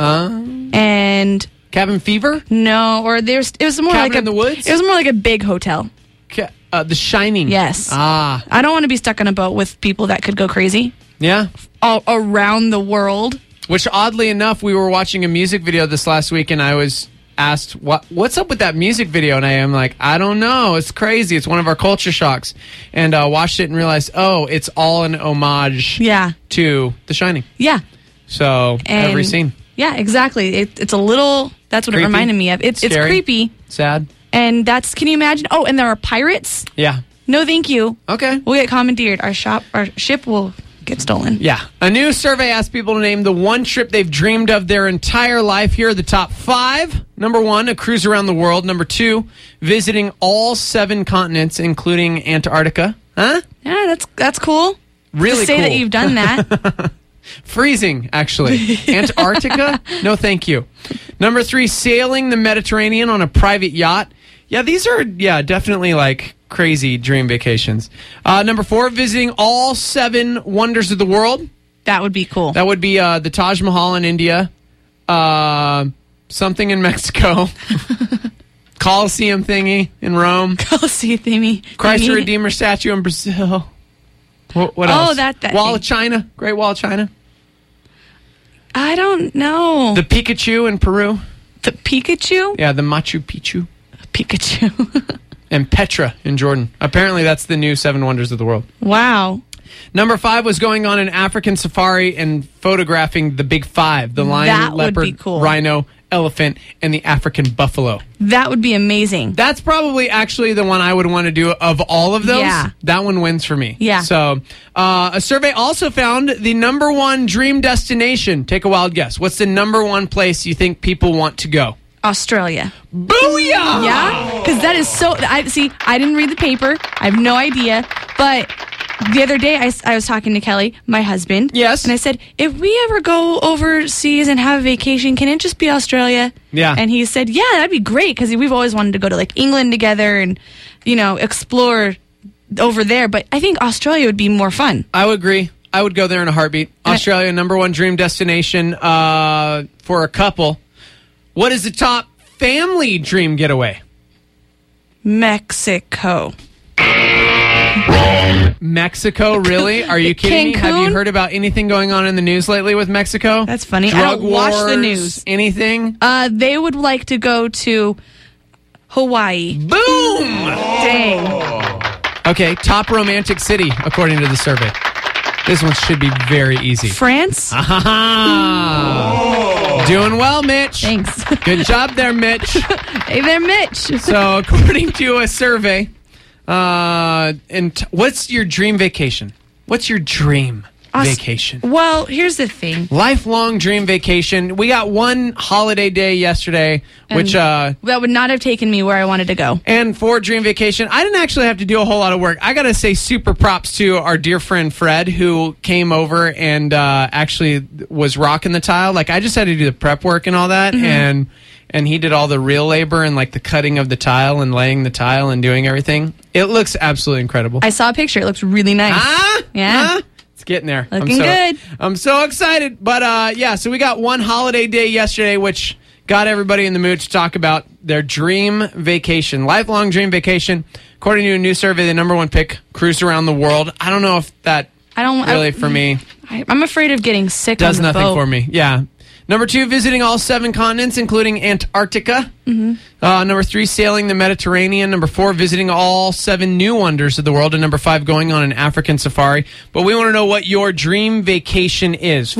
And... Cabin fever? No, or it was more Cabin like in the woods? It was more like a big hotel. The Shining. Yes. Ah. I don't want to be stuck on a boat with people that could go crazy Yeah. all around the world. Which, oddly enough, we were watching a music video this last week, and I was asked, what's up with that music video? And I am like, I don't know. It's crazy. It's one of our culture shocks. And watched it and realized, oh, it's all an homage to The Shining. Yeah. So, every scene. Yeah, exactly. It's a little... That's what Creepy. it reminded me of. It's creepy. Sad. And can you imagine? Oh, and there are pirates? Yeah. No, thank you. Okay. We'll get commandeered. Our ship will get stolen. Yeah. A new survey asked people to name the one trip they've dreamed of their entire life. Here are the top 5. Number 1, a cruise around the world. Number 2, visiting all 7 continents, including Antarctica. Huh? Yeah, that's cool. Really to say cool. that you've done that. Freezing, actually. Antarctica? No, thank you. Number 3, sailing the Mediterranean on a private yacht. Yeah, these are, definitely like crazy dream vacations. Number 4, visiting all 7 wonders of the world. That would be cool. That would be the Taj Mahal in India, something in Mexico, Colosseum thingy in Rome, Colosseum thingy. Christ the Redeemer statue in Brazil. What else? that Wall thing. of China, Great Wall of China. I don't know. The Pikachu in Peru. The Pikachu? Yeah, the Machu Picchu. Pikachu. And Petra in Jordan. Apparently that's the new 7 wonders of the world. Wow. Number 5 was going on an African safari and photographing the big 5. The lion, That would leopard, be cool. rhino, elephant, and the African buffalo. That would be amazing. That's probably actually the one I would want to do of all of those. Yeah. That one wins for me. Yeah. So a survey also found the number 1 dream destination. Take a wild guess. What's the number 1 place you think people want to go? Australia. Booyah! Yeah? Because that is so... I didn't read the paper. I have no idea. But the other day, I was talking to Kelly, my husband. Yes. And I said, if we ever go overseas and have a vacation, can it just be Australia? Yeah. And he said, yeah, that'd be great. Because we've always wanted to go to like England together and, explore over there. But I think Australia would be more fun. I would agree. I would go there in a heartbeat. Australia, number one dream destination for a couple. What is the top family dream getaway? Mexico. Mexico, really? Are you kidding me? Have you heard about anything going on in the news lately with Mexico? That's funny. Drug I don't watch wars, the news. Anything? They would like to go to Hawaii. Boom! Dang. Okay, top romantic city, according to the survey. This one should be very easy. France? Doing well, Mitch. Thanks. Good job there, Mitch. Hey there, Mitch. So, according to a survey, what's your dream vacation? What's your dream vacation? Well, here's the thing. Lifelong dream vacation. We got one holiday day yesterday, which that would not have taken me where I wanted to go. and for dream vacation, I didn't actually have to do a whole lot of work. I got to say super props to our dear friend Fred, who came over and actually was rocking the tile. Like, I just had to do the prep work and all that, and he did all the real labor and like the cutting of the tile and laying the tile and doing everything. It looks absolutely incredible. I saw a picture. It looks really nice. Yeah. It's getting there. Looking good. I'm so excited. But so we got one holiday day yesterday, which got everybody in the mood to talk about their dream vacation, lifelong dream vacation. According to a new survey, the number one pick, cruise around the world. I don't know if that for me. I'm afraid of getting sick Does on the nothing boat. for me. Yeah. Number 2, visiting all 7 continents, including Antarctica. Number 3, sailing the Mediterranean. Number 4, visiting all 7 new wonders of the world. And number 5, going on an African safari. But we want to know what your dream vacation is.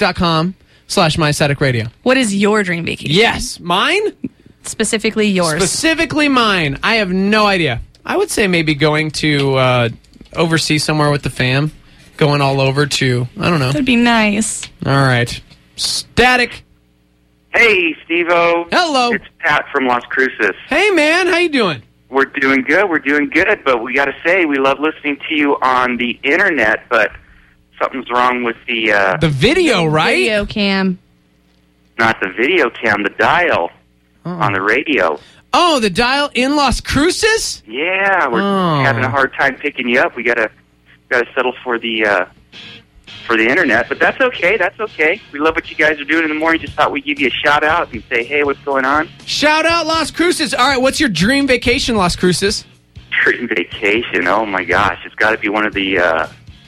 Facebook.com/MyStaticRadio. What is your dream vacation? Yes. Mine? Specifically yours. Specifically mine. I have no idea. I would say maybe going to overseas somewhere with the fam. Going all over to, I don't know. That'd be nice. All right. Static. Hey, Steve-O. Hello. It's Pat from Las Cruces. Hey, man. How you doing? We're doing good. But we got to say, we love listening to you on the internet, but something's wrong with the video, right? Video cam. not the video cam, the dial on the radio. Oh, the dial in Las Cruces? Yeah, we're having a hard time picking you up. We gotta settle for the internet, but that's okay. That's okay. We love what you guys are doing in the morning. Just thought we'd give you a shout out and say, hey, what's going on? Shout out Las Cruces. All right, what's your dream vacation, Las Cruces? Dream vacation. Oh my gosh, it's got to be one of the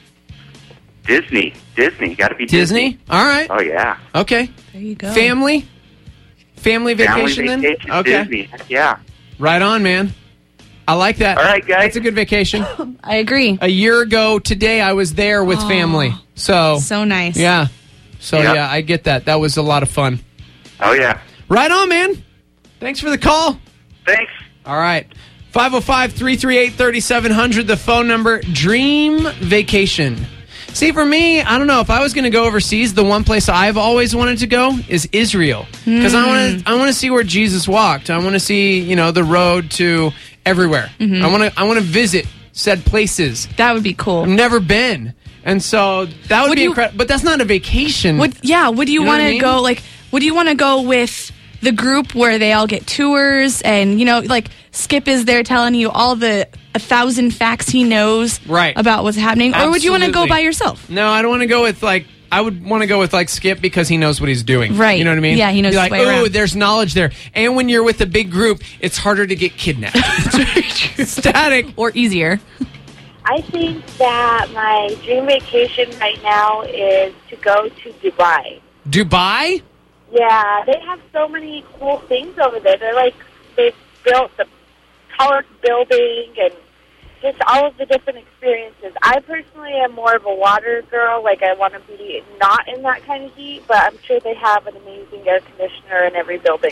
Disney. Got to be Disney. All right. Oh yeah. Okay. There you go. Family vacation then? Okay. Disney. Yeah. Right on, man. I like that. All right, guys. That's a good vacation. I agree. A year ago today, I was there with family. So nice. Yeah. So, Yep. yeah, I get that. That was a lot of fun. Oh yeah. Right on, man. Thanks for the call. Thanks. All right. 505-338-3700, the phone number. Dream vacation. See, for me, I don't know. If I was going to go overseas, the one place I've always wanted to go is Israel. Because I want to see where Jesus walked. I want to see, the road to everywhere. I want to visit said places. That would be cool. I've never been. And so that would be incredible. But that's not a vacation. Would you want to go, would you want to go with the group where they all get tours and, Skip is there telling you all the 1,000 facts he knows about what's happening? Or would you want to go by yourself? No, I don't want to go with, I would want to go with, Skip because he knows what he's doing. Right. You know what I mean? Yeah, he knows his way around. there's knowledge there. And when you're with a big group, it's harder to get kidnapped. Static. Or easier. I think that my dream vacation right now is to go to Dubai. Dubai? Yeah, they have so many cool things over there. They've built the tallest building and just all of the different experiences. I personally am more of a water girl. I want to be not in that kind of heat, but I'm sure they have an amazing air conditioner in every building.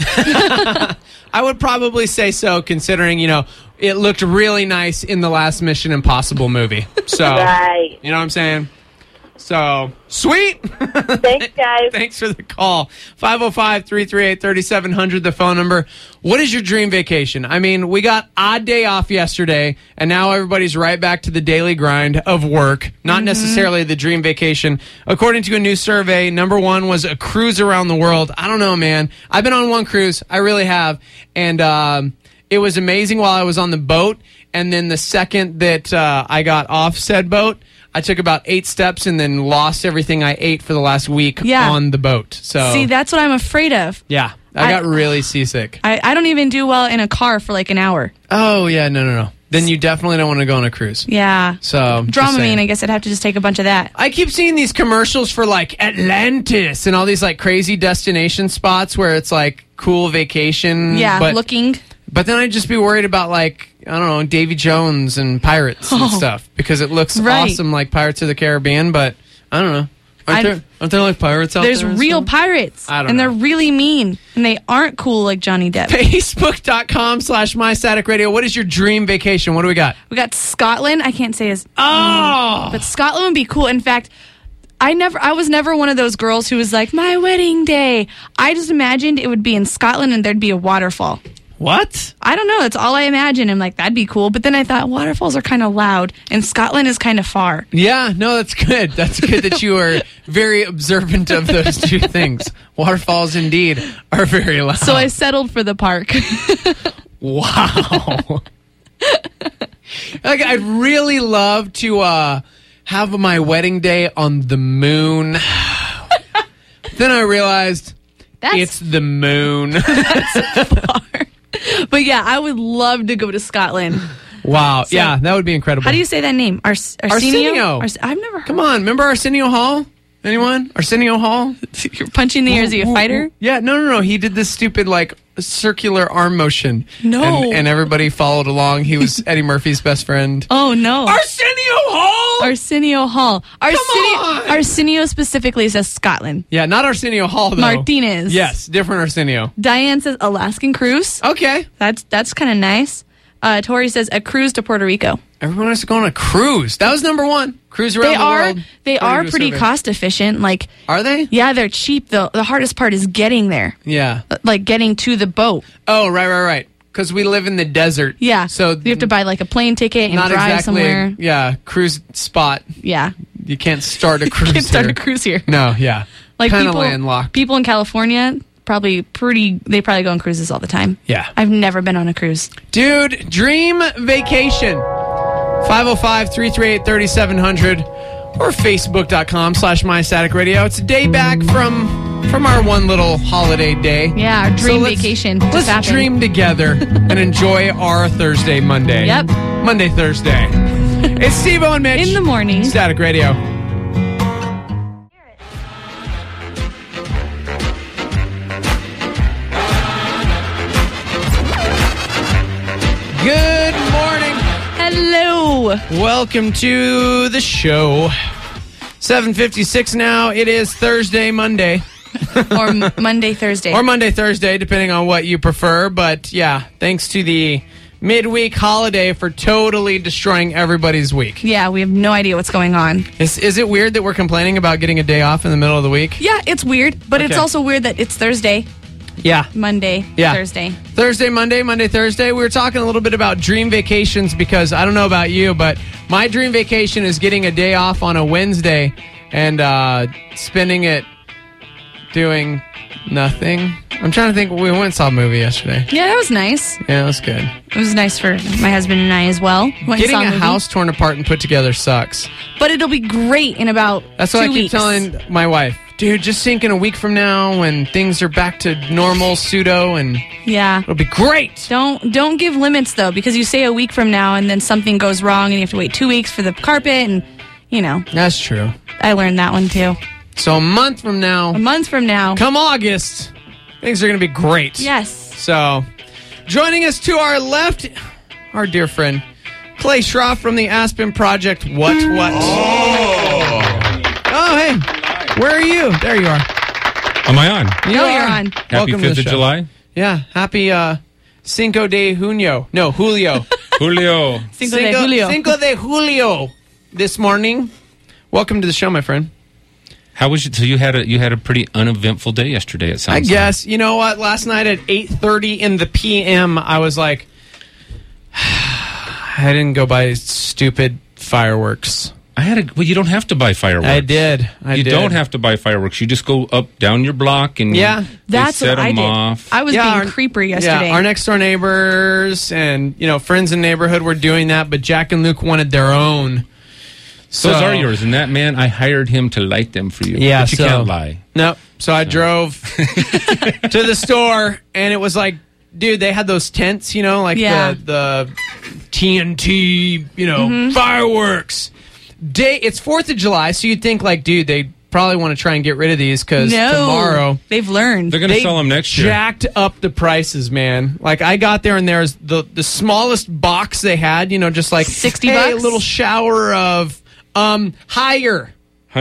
I would probably say so, considering, it looked really nice in the last Mission Impossible movie. So, right. You know what I'm saying? So, sweet! Thanks, guys. Thanks for the call. 505-338-3700, the phone number. What is your dream vacation? I mean, we got odd day off yesterday, and now everybody's right back to the daily grind of work, not necessarily the dream vacation. According to a new survey, number one was a cruise around the world. I don't know, man. I've been on one cruise. I really have. And it was amazing while I was on the boat, and then the second that I got off said boat, I took about 8 steps and then lost everything I ate for the last week Yeah. on the boat. So See, that's what I'm afraid of. yeah, I got really seasick. I don't even do well in a car for like an hour. Oh yeah, no. Then you definitely don't want to go on a cruise. Yeah. So just Dramamine, saying. I guess I'd have to just take a bunch of that. I keep seeing these commercials for like Atlantis and all these like crazy destination spots where it's like cool vacation. Yeah, but, looking. But then I'd just be worried about like, I don't know, Davy Jones and pirates and stuff because it looks Right. awesome like Pirates of the Caribbean, but I don't know. Aren't there like pirates out There's there? real pirates. I don't and know. they're really mean. And they aren't cool like Johnny Depp. Facebook.com/MyStaticRadio. What is your dream vacation? What do we got? We got Scotland. I can't say his Oh! but Scotland would be cool. In fact, I was never one of those girls who was like, my wedding day. I just imagined it would be in Scotland and there'd be a waterfall. What? I don't know. That's all I imagined. I'm like, that'd be cool. But then I thought waterfalls are kind of loud and Scotland is kind of far. Yeah, no, that's good. That's good that you are very observant of those two things. Waterfalls indeed are very loud. So I settled for the park. Wow. Like, I'd really love to have my wedding day on the moon. Then I realized it's the moon. far. But yeah, I would love to go to Scotland. Wow. Yeah, that would be incredible. How do you say that name? Arsenio. I've never heard. Come on, remember Arsenio Hall? Anyone? Arsenio Hall? You're punching the air. Is he a fighter? Yeah, no. He did this stupid, like, circular arm motion. No. And everybody followed along. He was Eddie Murphy's best friend. Oh, no. Arsenio Hall! Arsenio Hall. on! Arsenio specifically says Scotland. Yeah, not Arsenio Hall, though. Martinez. Yes, different Arsenio. Diane says Alaskan cruise. Okay. That's kind of nice. Tori says a cruise to Puerto Rico. Everyone has to go on a cruise. That was number one. Cruise around the world. They are Do a pretty survey. cost efficient. Like, Are they? yeah, they're cheap. The hardest part is getting there. Yeah. Like getting to the boat. Oh, right. Because we live in the desert. Yeah. So you have to buy like a plane ticket and not drive exactly, somewhere. yeah, cruise spot. Yeah. You can't start a cruise Can't start here. a cruise here. No, yeah. Like kind of people, landlocked. people in California they probably go on cruises all the time. Yeah. I've never been on a cruise. Dude, dream vacation. 505-338-3700 or Facebook.com/MyStaticRadio. It's a day back from our one little holiday day. Yeah, our dream let's- vacation. just Let's happened. dream together and enjoy our Thursday, Monday. Yep. Monday, Thursday. It's Steve-O and Mitch. In the morning. Static Radio. Good morning. Hello. Welcome to the show. 7:56 now. It is Thursday, Monday. Or Monday, Thursday. Or Monday, Thursday, depending on what you prefer. But yeah, thanks to the midweek holiday for totally destroying everybody's week. Yeah, we have no idea what's going on. Is it weird that we're complaining about getting a day off in the middle of the week? Yeah, it's weird, but it's Okay. also weird that it's Thursday, Yeah. Monday, Yeah. Thursday. Thursday, Monday, Thursday. We were talking a little bit about dream vacations because I don't know about you, but my dream vacation is getting a day off on a Wednesday and spending it doing nothing. I'm trying to think. We went and saw a movie yesterday. Yeah, that was nice. Yeah, that was good. It was nice for my husband and I as well. Went and Getting saw a movie. house torn apart and put together sucks. But it'll be great in about That's 2 what I keep weeks. telling my wife. Dude, just think in a week from now when things are back to normal, pseudo, and Yeah. it'll be great. Don't give limits though, because you say a week from now and then something goes wrong and you have to wait 2 weeks for the carpet and That's true. I learned that one too. So a month from now, A month from now. come August, things are going to be great. Yes. So, joining us to our left, our dear friend, Clay Schroff from the Aspen Project. What? Oh, hey. Where are you? There you are. Am I on? You're on. Happy Welcome to 5th the of show. July. Yeah. Happy Cinco de Junio. No, Julio. Julio. Cinco de Julio. Cinco de Julio this morning. Welcome to the show, my friend. How was it? So you had a pretty uneventful day yesterday, it sounds I guess. You know what? Last night at 8:30 in the p.m., I was like, I didn't go buy stupid fireworks. Well, you don't have to buy fireworks. I did. You don't have to buy fireworks. You just go up, down your block, and Yeah. they That's set what I them did. off. I was Yeah, being creeper yesterday. Yeah, our next door neighbors and friends in the neighborhood were doing that, but Jack and Luke wanted their own. Those are yours, and that man, I hired him to light them for you. Yeah, but you can't lie. Nope. So I drove to the store, and it was like, dude, they had those tents, like the TNT, fireworks. It's 4th of July, so you'd think, like, dude, they probably want to try and get rid of these because tomorrow they've learned. They're going to sell them next year. Jacked up the prices, man. Like, I got there, and there's the smallest box they had, just like $60, a little shower of higher.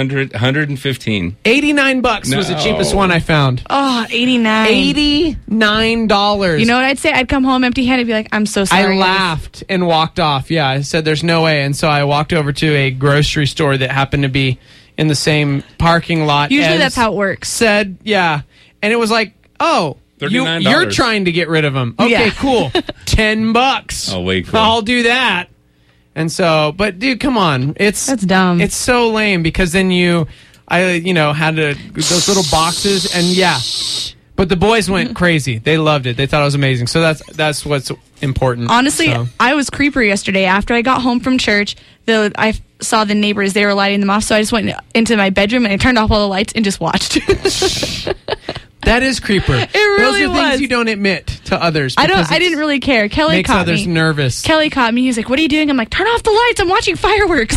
115. $89 was the cheapest one I found. Oh, $89. $89. You know what I'd say? I'd come home empty-handed and be like, I'm so sorry. I laughed and walked off. Yeah, I said, there's no way. And so I walked over to a grocery store that happened to be in the same parking lot. Usually that's how it works. Said, yeah. And it was like, oh, $39. you're trying to get rid of them. Okay, Yeah. Cool. $10. Oh, way cool. I'll do that. And so, but dude, come on. That's dumb. It's so lame because then I had those little boxes and yeah. But the boys went crazy. They loved it. They thought it was amazing. So that's what's important. Honestly, So. I was creeper yesterday. After I got home from church, I saw the neighbors. They were lighting them off. So I just went into my bedroom and I turned off all the lights and just watched. That is creeper. It really Those are things was. you don't admit to others. I because didn't really care. Kelly makes caught others me. nervous. Kelly caught me. He's like, "What are you doing?" I'm like, "Turn off the lights. I'm watching fireworks."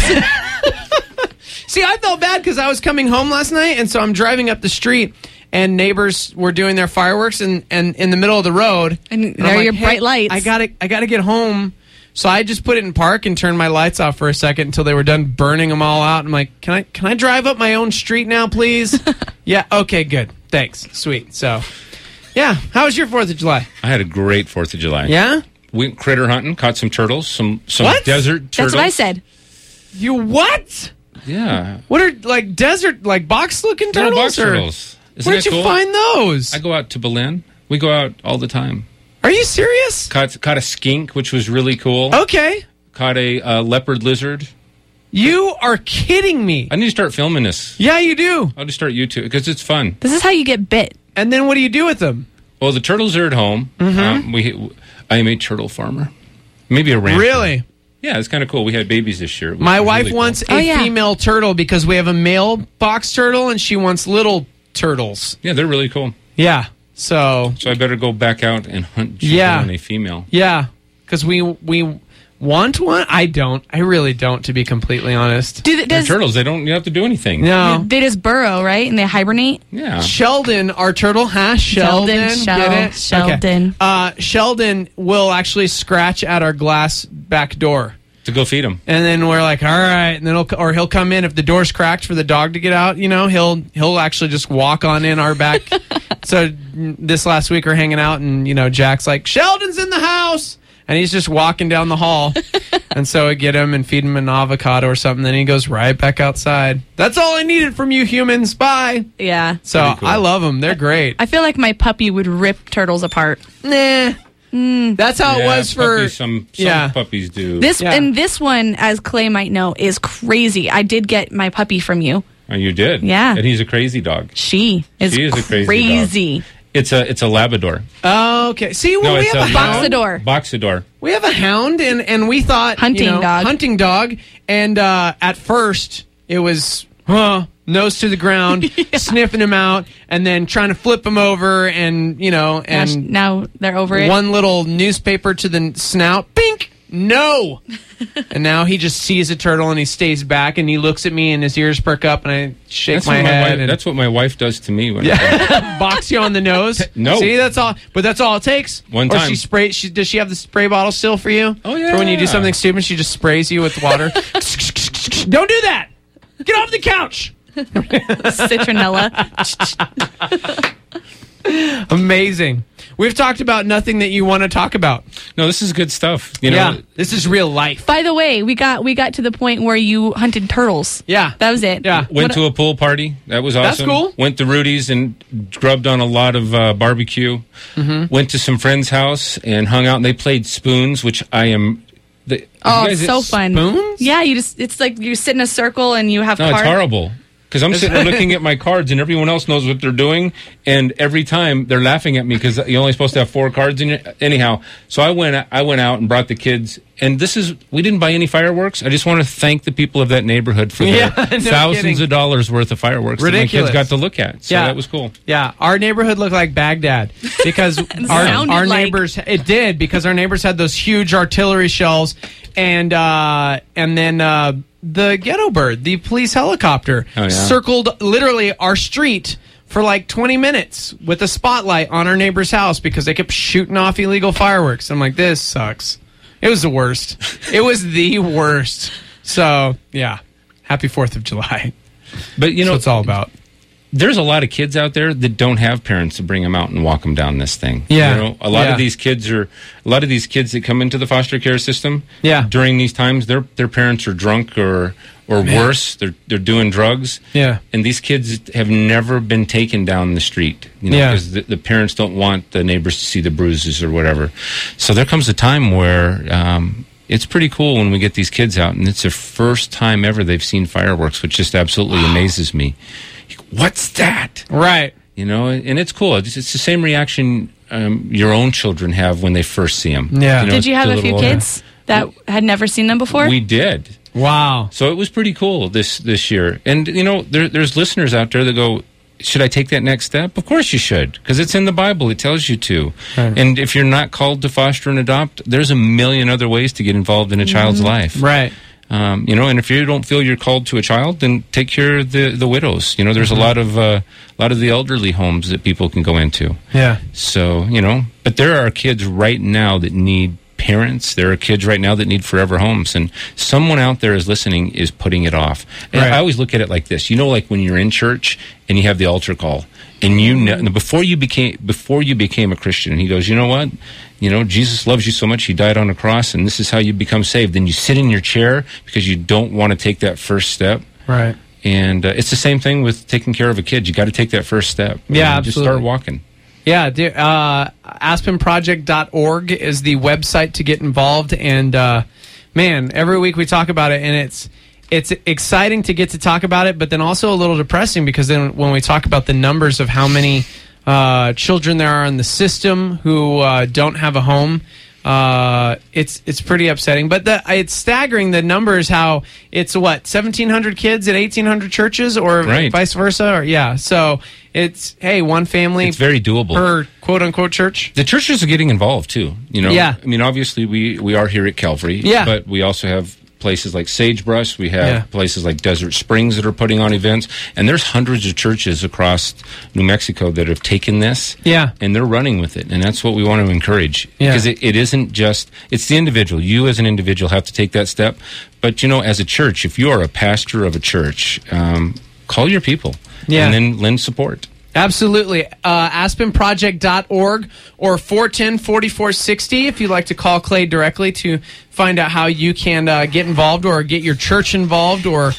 See, I felt bad because I was coming home last night, and so I'm driving up the street, and neighbors were doing their fireworks, and in the middle of the road, And I'm there are like, your hey, bright lights. I gotta get home. So I just put it in park and turned my lights off for a second until they were done burning them all out. I'm like, can I drive up my own street now, please? Yeah. Okay. Good. Thanks. Sweet. So, yeah. How was your 4th of July? I had a great 4th of July. Yeah. Went critter hunting, caught some turtles, some What? desert turtles. That's what I said. You what? Yeah. What are like desert like box looking They're turtles? box or- turtles. Isn't Where'd that you cool? find those? I go out to Belen. We go out all the time. Are you serious? Caught a skink, which was really cool. Okay. Caught a leopard lizard. You are kidding me. I need to start filming this. Yeah, you do. I'll just start YouTube because it's fun. This is how you get bit. And then what do you do with them? Well, the turtles are at home. I am a turtle farmer. Maybe a rancher. Really? Yeah, it's kind of cool. We had babies this year. My which was wife really cool. wants Oh, a yeah. female turtle because we have a male box turtle and she wants little turtles. Yeah, they're really cool. Yeah. So, So I better go back out and hunt Yeah. on a female. yeah. Because we want one. I don't. I really don't, to be completely honest. They're Turtles, they don't. You have to do anything. No. They just burrow, right? And they hibernate. Yeah. Sheldon, our turtle, Sheldon. Get it? Sheldon. Okay. Sheldon will actually scratch at our glass back door. To go feed them. And then we're like, all right. And then he'll come in if the door's cracked for the dog to get out. He'll actually just walk on in our back. So this last week we're hanging out, and Jack's like, Sheldon's in the house, and he's just walking down the hall. And so I get him and feed him an avocado or something. Then he goes right back outside. That's all I needed from you humans. Bye. Yeah. So Pretty cool. I love them. They're great. I feel like my puppy would rip turtles apart. Nah. That's how it was for. puppies, some yeah. puppies do. This one, as Clay might know, is crazy. I did get my puppy from you. Oh, you did? Yeah. And he's a crazy dog. She is a crazy crazy. It's a Labrador. Oh, okay. See, well, No, we it's have a a hound. Boxador. Boxador. We have a hound, and we thought Hunting dog. hunting dog, and at first it was nose to the ground, sniffing him out, and then trying to flip him over, and and Now they're over it. one little newspaper to the snout, pink, no, and now he just sees a turtle and he stays back and he looks at me and his ears perk up and I shake my head. And that's what my wife does to me. When box you on the nose. No. See, that's all. But that's all it takes. One Or time. does she have the spray bottle still for you? Oh, yeah. For when you do something stupid, she just sprays you with water. Don't do that. Get off the couch. Citronella. Amazing. We've talked about nothing that you want to talk about. No, this is good stuff. Yeah. This is real life. By the way, we got to the point where you hunted turtles. Yeah. That was it. Yeah. Went to a pool party. That was awesome. That's cool. Went to Rudy's and grubbed on a lot of barbecue. Mm-hmm. Went to some friend's house and hung out, and they played spoons, which I am... Oh, it's so fun. Spoons? Yeah, it's like you sit in a circle and you have No, cards. it's horrible. Because I'm sitting there looking at my cards, and everyone else knows what they're doing, and every time they're laughing at me because you're only supposed to have 4 cards in your... Anyhow, so I went out and brought the kids, And we didn't buy any fireworks. I just want to thank the people of that neighborhood for the thousands of dollars worth of fireworks that my kids got to look at. So that was cool. Yeah, our neighborhood looked like Baghdad because our neighbors. It did because our neighbors had those huge artillery shells, and then the ghetto bird, the police helicopter, circled literally our street for like 20 minutes with a spotlight on our neighbor's house because they kept shooting off illegal fireworks. I'm like, this sucks. It was the worst. It was the worst. So, yeah. Happy 4th of July. But, you know, that's what it's all about. There's a lot of kids out there that don't have parents to bring them out and walk them down this thing. Yeah. You know, a lot of these kids that come into the foster care system during these times, their parents are drunk or worse. They're doing drugs. Yeah. And these kids have never been taken down the street, you know, because the parents don't want the neighbors to see the bruises or whatever. So there comes a time where it's pretty cool when we get these kids out, and it's their first time ever they've seen fireworks, which just absolutely amazes me. What's that? Right. You know, and it's cool. It's the same reaction your own children have when they first see them. Yeah. You know, did you have a few kids that had never seen them before? We did. Wow. So it was pretty cool this year. And, you know, there's listeners out there that go, should I take that next step? Of course you should, because it's in the Bible. It tells you to. Right. And if you're not called to foster and adopt, there's a million other ways to get involved in a child's life. Right. You know, and if you don't feel you're called to a child, then take care of the widows. You know, there's a lot of the elderly homes that people can go into. Yeah. So, you know, but there are kids right now that need parents. There are kids right now that need forever homes, and someone out there is listening is putting it off. And I always look at it like this. You know, like when you're in church and you have the altar call, and you know, before you became a Christian, and he goes, you know what? You know, Jesus loves you so much, he died on the cross, and this is how you become saved. Then you sit in your chair because you don't want to take that first step. Right. And it's the same thing with taking care of a kid. You got to take that first step. Yeah, absolutely. Just start walking. Yeah, aspenproject.org is the website to get involved. And, man, every week we talk about it, and it's exciting to get to talk about it, but then also a little depressing because then when we talk about the numbers of how many children there are in the system who don't have a home, it's pretty upsetting. But it's staggering, the numbers, how it's 1,700 kids at 1,800 churches, or vice versa, or so it's one family. It's very doable per quote unquote church. The churches are getting involved too. You know, I mean, obviously we are here at Calvary, but we also have places like Sagebrush. We have places like Desert Springs that are putting on events, and there's hundreds of churches across New Mexico that have taken this, and they're running with it, and that's what we want to encourage. Because it isn't just, it's the individual. You as an individual have to take that step, but you know, as a church, if you are a pastor of a church, call your people, and then lend support. Absolutely. AspenProject.org or 410-4460 if you'd like to call Clay directly to find out how you can get involved or get your church involved, or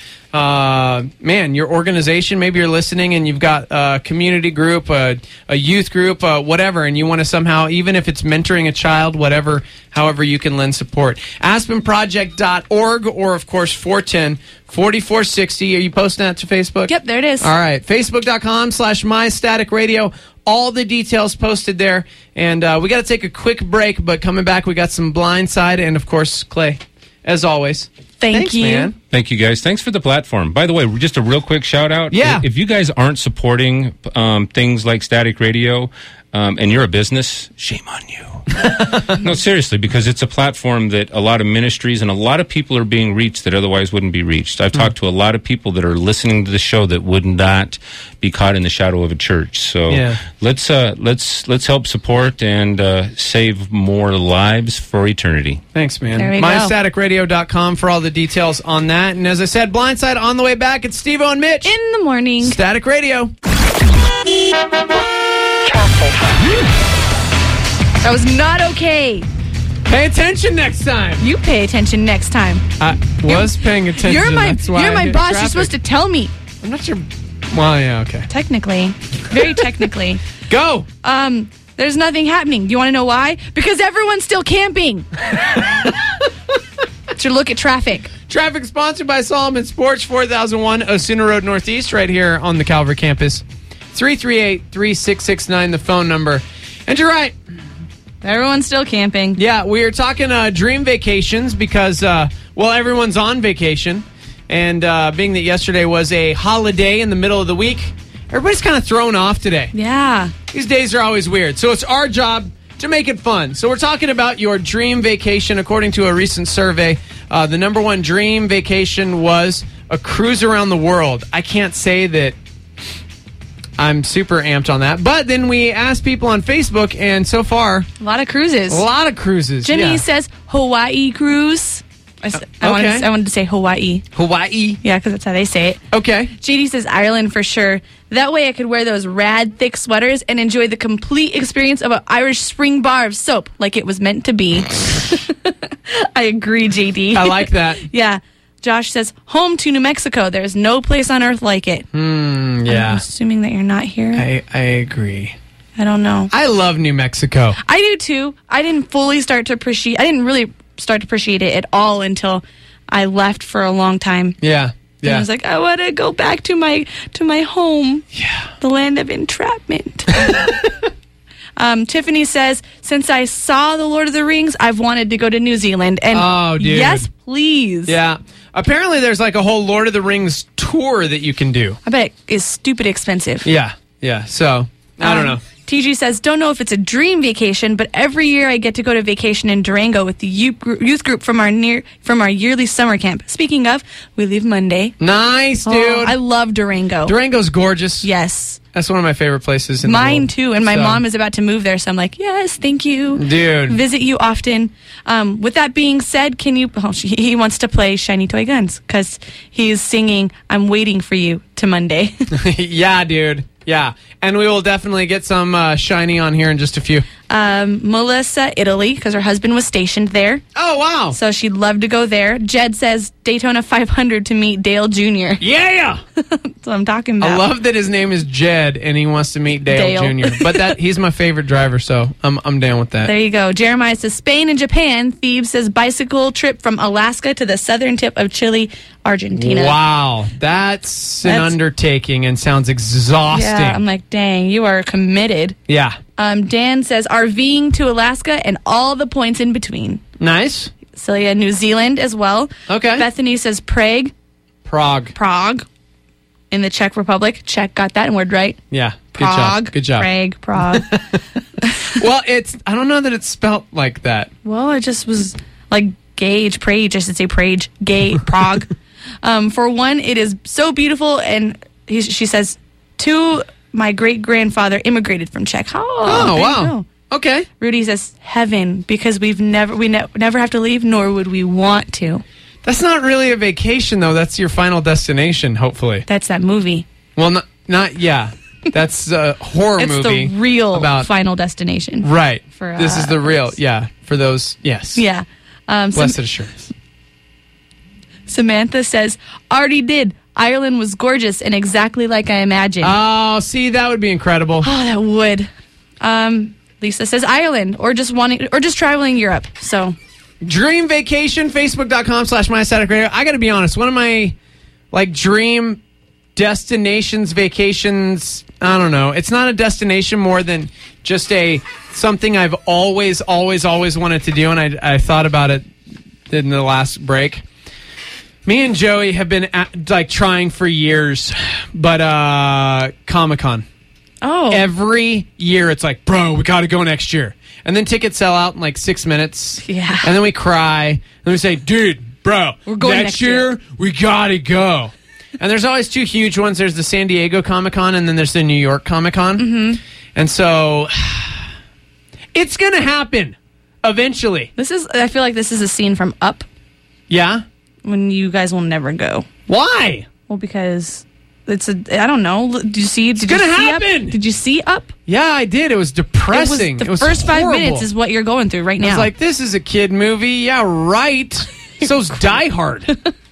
your organization. Maybe you're listening and you've got a community group, a youth group, whatever, and you want to somehow, even if it's mentoring a child, however you can lend support. AspenProject.org or, of course, 410-4460. Are you posting that to Facebook? Yep, there it is. All right. Facebook.com/MyStaticRadio. All the details posted there. And we got to take a quick break, but coming back, we got some Blindside and, of course, Clay, as always. Thanks, you. Man. Thank you, guys. Thanks for the platform. By the way, just a real quick shout out. Yeah. If you guys aren't supporting things like Static Radio, and you're a business, shame on you. No, seriously, because it's a platform that a lot of ministries and a lot of people are being reached that otherwise wouldn't be reached. I've talked to a lot of people that are listening to the show that would not be caught in the shadow of a church. So let's help support and save more lives for eternity. Thanks, man. MyStaticRadio.com for all the details on that. And as I said, Blindside on the way back. It's Steve-O and Mitch. In the morning. Static Radio. That was not okay. Pay attention next time. You pay attention next time. I was paying attention. You're my boss. Traffic. You're supposed to tell me. I'm not sure. Well, yeah, okay. Technically. Very technically. Go. There's nothing happening. Do you want to know why? Because everyone's still camping. So look at traffic. Traffic sponsored by Solomon Sports, 4001 Osuna Road Northeast, right here on the Calvary campus. 338-3669, the phone number. And you're right. Everyone's still camping. Yeah, we are talking dream vacations because, everyone's on vacation. And being that yesterday was a holiday in the middle of the week, everybody's kind of thrown off today. Yeah. These days are always weird. So it's our job to make it fun. So we're talking about your dream vacation. According to a recent survey, the number one dream vacation was a cruise around the world. I can't say that I'm super amped on that. But then we asked people on Facebook, and so far... A lot of cruises. Jenny says Hawaii cruise. I wanted to say Hawaii. Hawaii? Yeah, because that's how they say it. Okay. JD says Ireland for sure. That way I could wear those rad, thick sweaters and enjoy the complete experience of an Irish spring bar of soap like it was meant to be. I agree, JD. I like that. Yeah. Josh says, home to New Mexico. There's no place on earth like it. Yeah. I'm assuming that you're not here. I agree. I don't know. I love New Mexico. I do too. I didn't really start to appreciate it at all until I left for a long time. Yeah. And I was like, I want to go back to my home. Yeah. The land of entrapment. Tiffany says, since I saw The Lord of the Rings, I've wanted to go to New Zealand. And dude. Yes, please. Yeah. Apparently there's like a whole Lord of the Rings tour that you can do. I bet it is stupid expensive. Yeah. So, I don't know. TG says, don't know if it's a dream vacation, but every year I get to go to vacation in Durango with the youth group from our yearly summer camp. Speaking of, we leave Monday. Nice, dude. I love Durango. Durango's gorgeous. Yes. That's one of my favorite places in the world. Mine too, and my mom is about to move there, so I'm like, yes, thank you. Dude. Visit you often. With that being said, he wants to play Shiny Toy Guns because he's singing I'm Waiting for You to Monday. Yeah, dude. Yeah, and we will definitely get some Shiny on here in just a few. Melissa, Italy, because her husband was stationed there. Oh, wow. So she'd love to go there. Jed says Daytona 500 to meet Dale Jr. Yeah! That's what I'm talking about. I love that his name is Jed and he wants to meet Dale. Jr. But he's my favorite driver, so I'm down with that. There you go. Jeremiah says Spain and Japan. Thebes says bicycle trip from Alaska to the southern tip of Chile, Argentina. Wow. That's an undertaking and sounds exhausting. Yeah, I'm like, dang, you are committed. Yeah. Dan says RVing to Alaska and all the points in between. Nice. Celia, New Zealand as well. Okay. Bethany says Prague. In the Czech Republic. Czech got that word right. Yeah. Prague. Good job. Prague. Well, I don't know that it's spelt like that. Well, it just was like Prague. I should say Prague. Prague. For one, it is so beautiful, and she says, my great-grandfather immigrated from Czech. Oh wow. Okay. Rudy says heaven because we never have to leave, nor would we want to. That's not really a vacation, though. That's your final destination, hopefully. That's that movie. Well, not yeah. That's a horror movie. It's the real final destination. Right. This is the real, for those, yes. Yeah. Blessed assurance. Samantha says, already did. Ireland was gorgeous and exactly like I imagined. Oh, see, that would be incredible. Oh, that would. Lisa says Ireland or just traveling Europe. So, dream vacation, facebook.com/mystaticradio. I got to be honest, one of my dream destinations, vacations, I don't know. It's not a destination more than just something I've always wanted to do, and I thought about it in the last break. Me and Joey have been trying for years, but Comic-Con. Oh. Every year it's like, bro, we got to go next year. And then tickets sell out in 6 minutes. Yeah. And then we cry. And then we say, dude, bro, we're going next year we got to go. And there's always two huge ones. There's the San Diego Comic-Con and then there's the New York Comic-Con. Mm-hmm. And so it's going to happen eventually. I feel like this is a scene from Up. Yeah? When you guys will never go. Why? Well, because I don't know. Did you see? It's gonna happen. Did you see Up? Yeah, I did. It was depressing. The first horrible. 5 minutes is what you're going through right now. I was like, this is a kid movie. Yeah, right. So's Die Hard.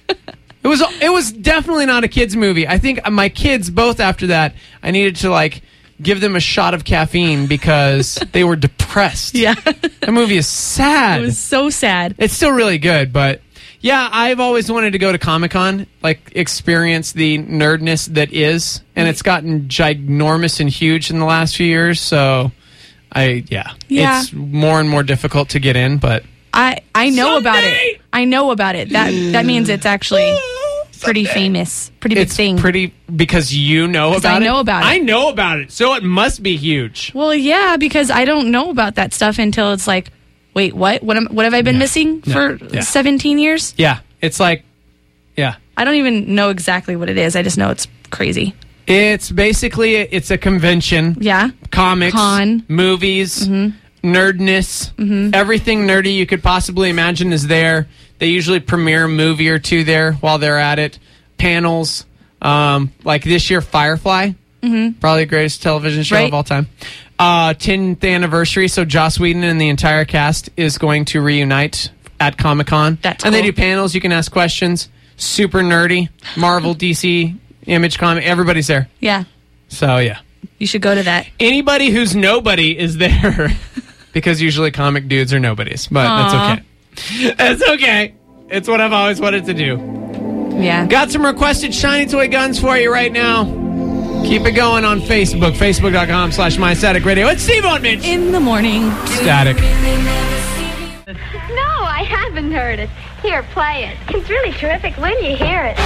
It was definitely not a kid's movie. I think my kids, both after that, I needed to give them a shot of caffeine because they were depressed. Yeah. That movie is sad. It was so sad. It's still really good, but yeah, I've always wanted to go to Comic-Con, experience the nerdness that is, and it's gotten ginormous and huge in the last few years, so It's more and more difficult to get in, but I know about it. I know about it. That means it's actually pretty famous, pretty big thing. Pretty because you know about it. I know about it. I know about it, so it must be huge. Well, yeah, because I don't know about that stuff until it's like, wait, what? What have I been missing for 17 years? Yeah, it's like, yeah. I don't even know exactly what it is. I just know it's crazy. It's basically it's a convention. Yeah. Comics, movies, nerdness, everything nerdy you could possibly imagine is there. They usually premiere a movie or two there while they're at it. Panels, like this year, Firefly, probably the greatest television show of all time. 10th anniversary, so Joss Whedon and the entire cast is going to reunite at Comic-Con. That's and cool. They do panels. You can ask questions. Super nerdy. Marvel, DC, Image Comic. Everybody's there. Yeah. So, yeah. You should go to that. Anybody who's nobody is there because usually comic dudes are nobodies. But that's okay. It's okay. It's what I've always wanted to do. Yeah. Got some requested shiny toy guns for you right now. Keep it going on Facebook. Facebook.com/MyStaticRadio. It's Steve on Mitch. In the morning. Static. No, I haven't heard it. Here, play it. It's really terrific when you hear it.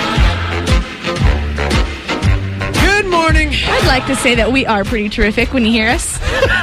Good morning. I'd like to say that we are pretty terrific when you hear us.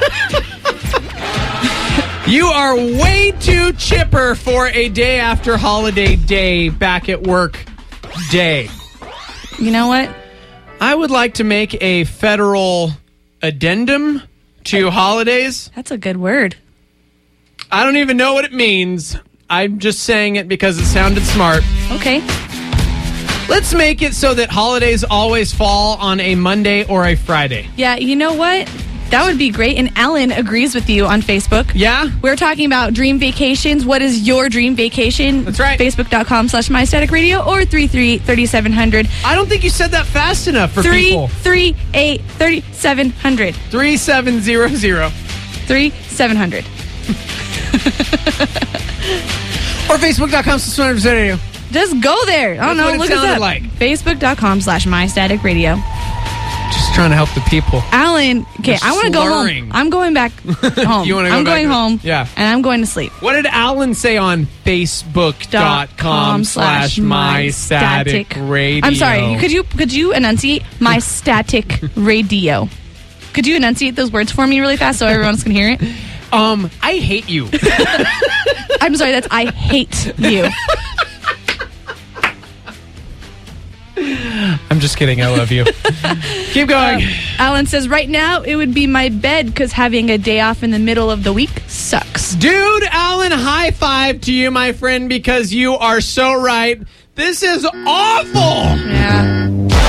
You are way too chipper for a day after holiday day, back at work day. You know what? I would like to make a federal addendum to holidays. That's a good word. I don't even know what it means. I'm just saying it because it sounded smart. Okay. Let's make it so that holidays always fall on a Monday or a Friday. Yeah, you know what? That would be great. And Alan agrees with you on Facebook. Yeah? We're talking about dream vacations. What is your dream vacation? That's right. Facebook.com/MyStaticRadio or 338-3700. I don't think you said that fast enough for people. 338-3700. 3700. 3700. Or Facebook.com/MyStaticRadio. Just go there. I don't know. Look us up. Like. Facebook.com/MyStaticRadio. Just trying to help the people. Alan, okay, I want to go home. I'm going back home. You want to go I'm back going home. Yeah. And I'm going to sleep. What did Alan say on Facebook.com/MyStaticRadio? I'm sorry. Could you enunciate my static radio? Could you enunciate those words for me really fast so everyone else can hear it? I hate you. I'm sorry. That's I hate you. I'm just kidding. I love you. Keep going. Alan says, right now it would be my bed because having a day off in the middle of the week sucks. Dude, Alan, high five to you, my friend, because you are so right. This is awful. Yeah.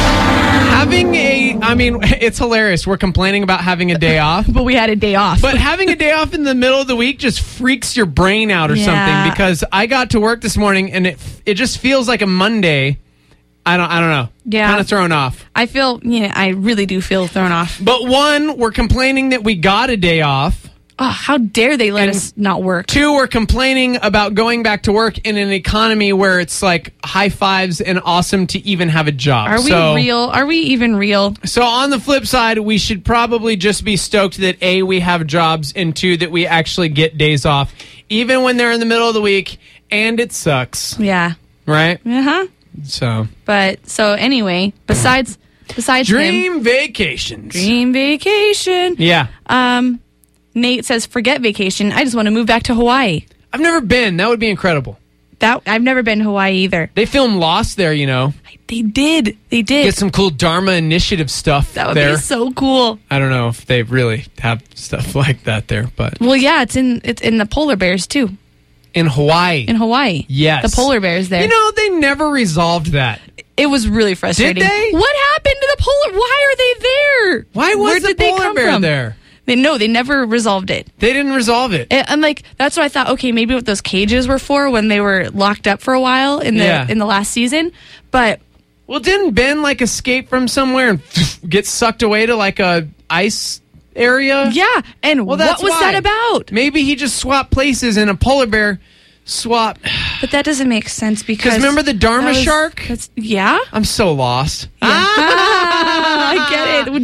It's hilarious. We're complaining about having a day off. But we had a day off. But having a day off in the middle of the week just freaks your brain out or something, because I got to work this morning and it just feels like a Monday. I don't know. Yeah. Kind of thrown off. I really do feel thrown off. But one, we're complaining that we got a day off. Oh, how dare they let us not work? Two, we're complaining about going back to work in an economy where it's like high fives and awesome to even have a job. Are we real? Are we even real? So on the flip side, we should probably just be stoked that A, we have jobs, and two, that we actually get days off, even when they're in the middle of the week, and it sucks. Yeah. Right? Uh-huh. So anyway, besides dream vacations. Dream vacation. Yeah. Nate says, forget vacation. I just want to move back to Hawaii. I've never been. That would be incredible. I've never been to Hawaii either. They filmed Lost there, you know. They did. Get some cool Dharma Initiative stuff there. That would be so cool. I don't know if they really have stuff like that there, but well, yeah, it's in the polar bears too. In Hawaii. Yes. The polar bears there. You know, they never resolved that. It was really frustrating. Did they? What happened to the polar? Why are they there? Why was the polar bear there? They never resolved it. They didn't resolve it. And like that's what I thought. Okay, maybe what those cages were for when they were locked up for a while in the last season. But didn't Ben like escape from somewhere and get sucked away to like a ice area? Yeah. And what was that about? Maybe he just swapped places and a polar bear swap. But that doesn't make sense because remember the Dharma shark? Yeah. I'm so lost. Yeah. I get it.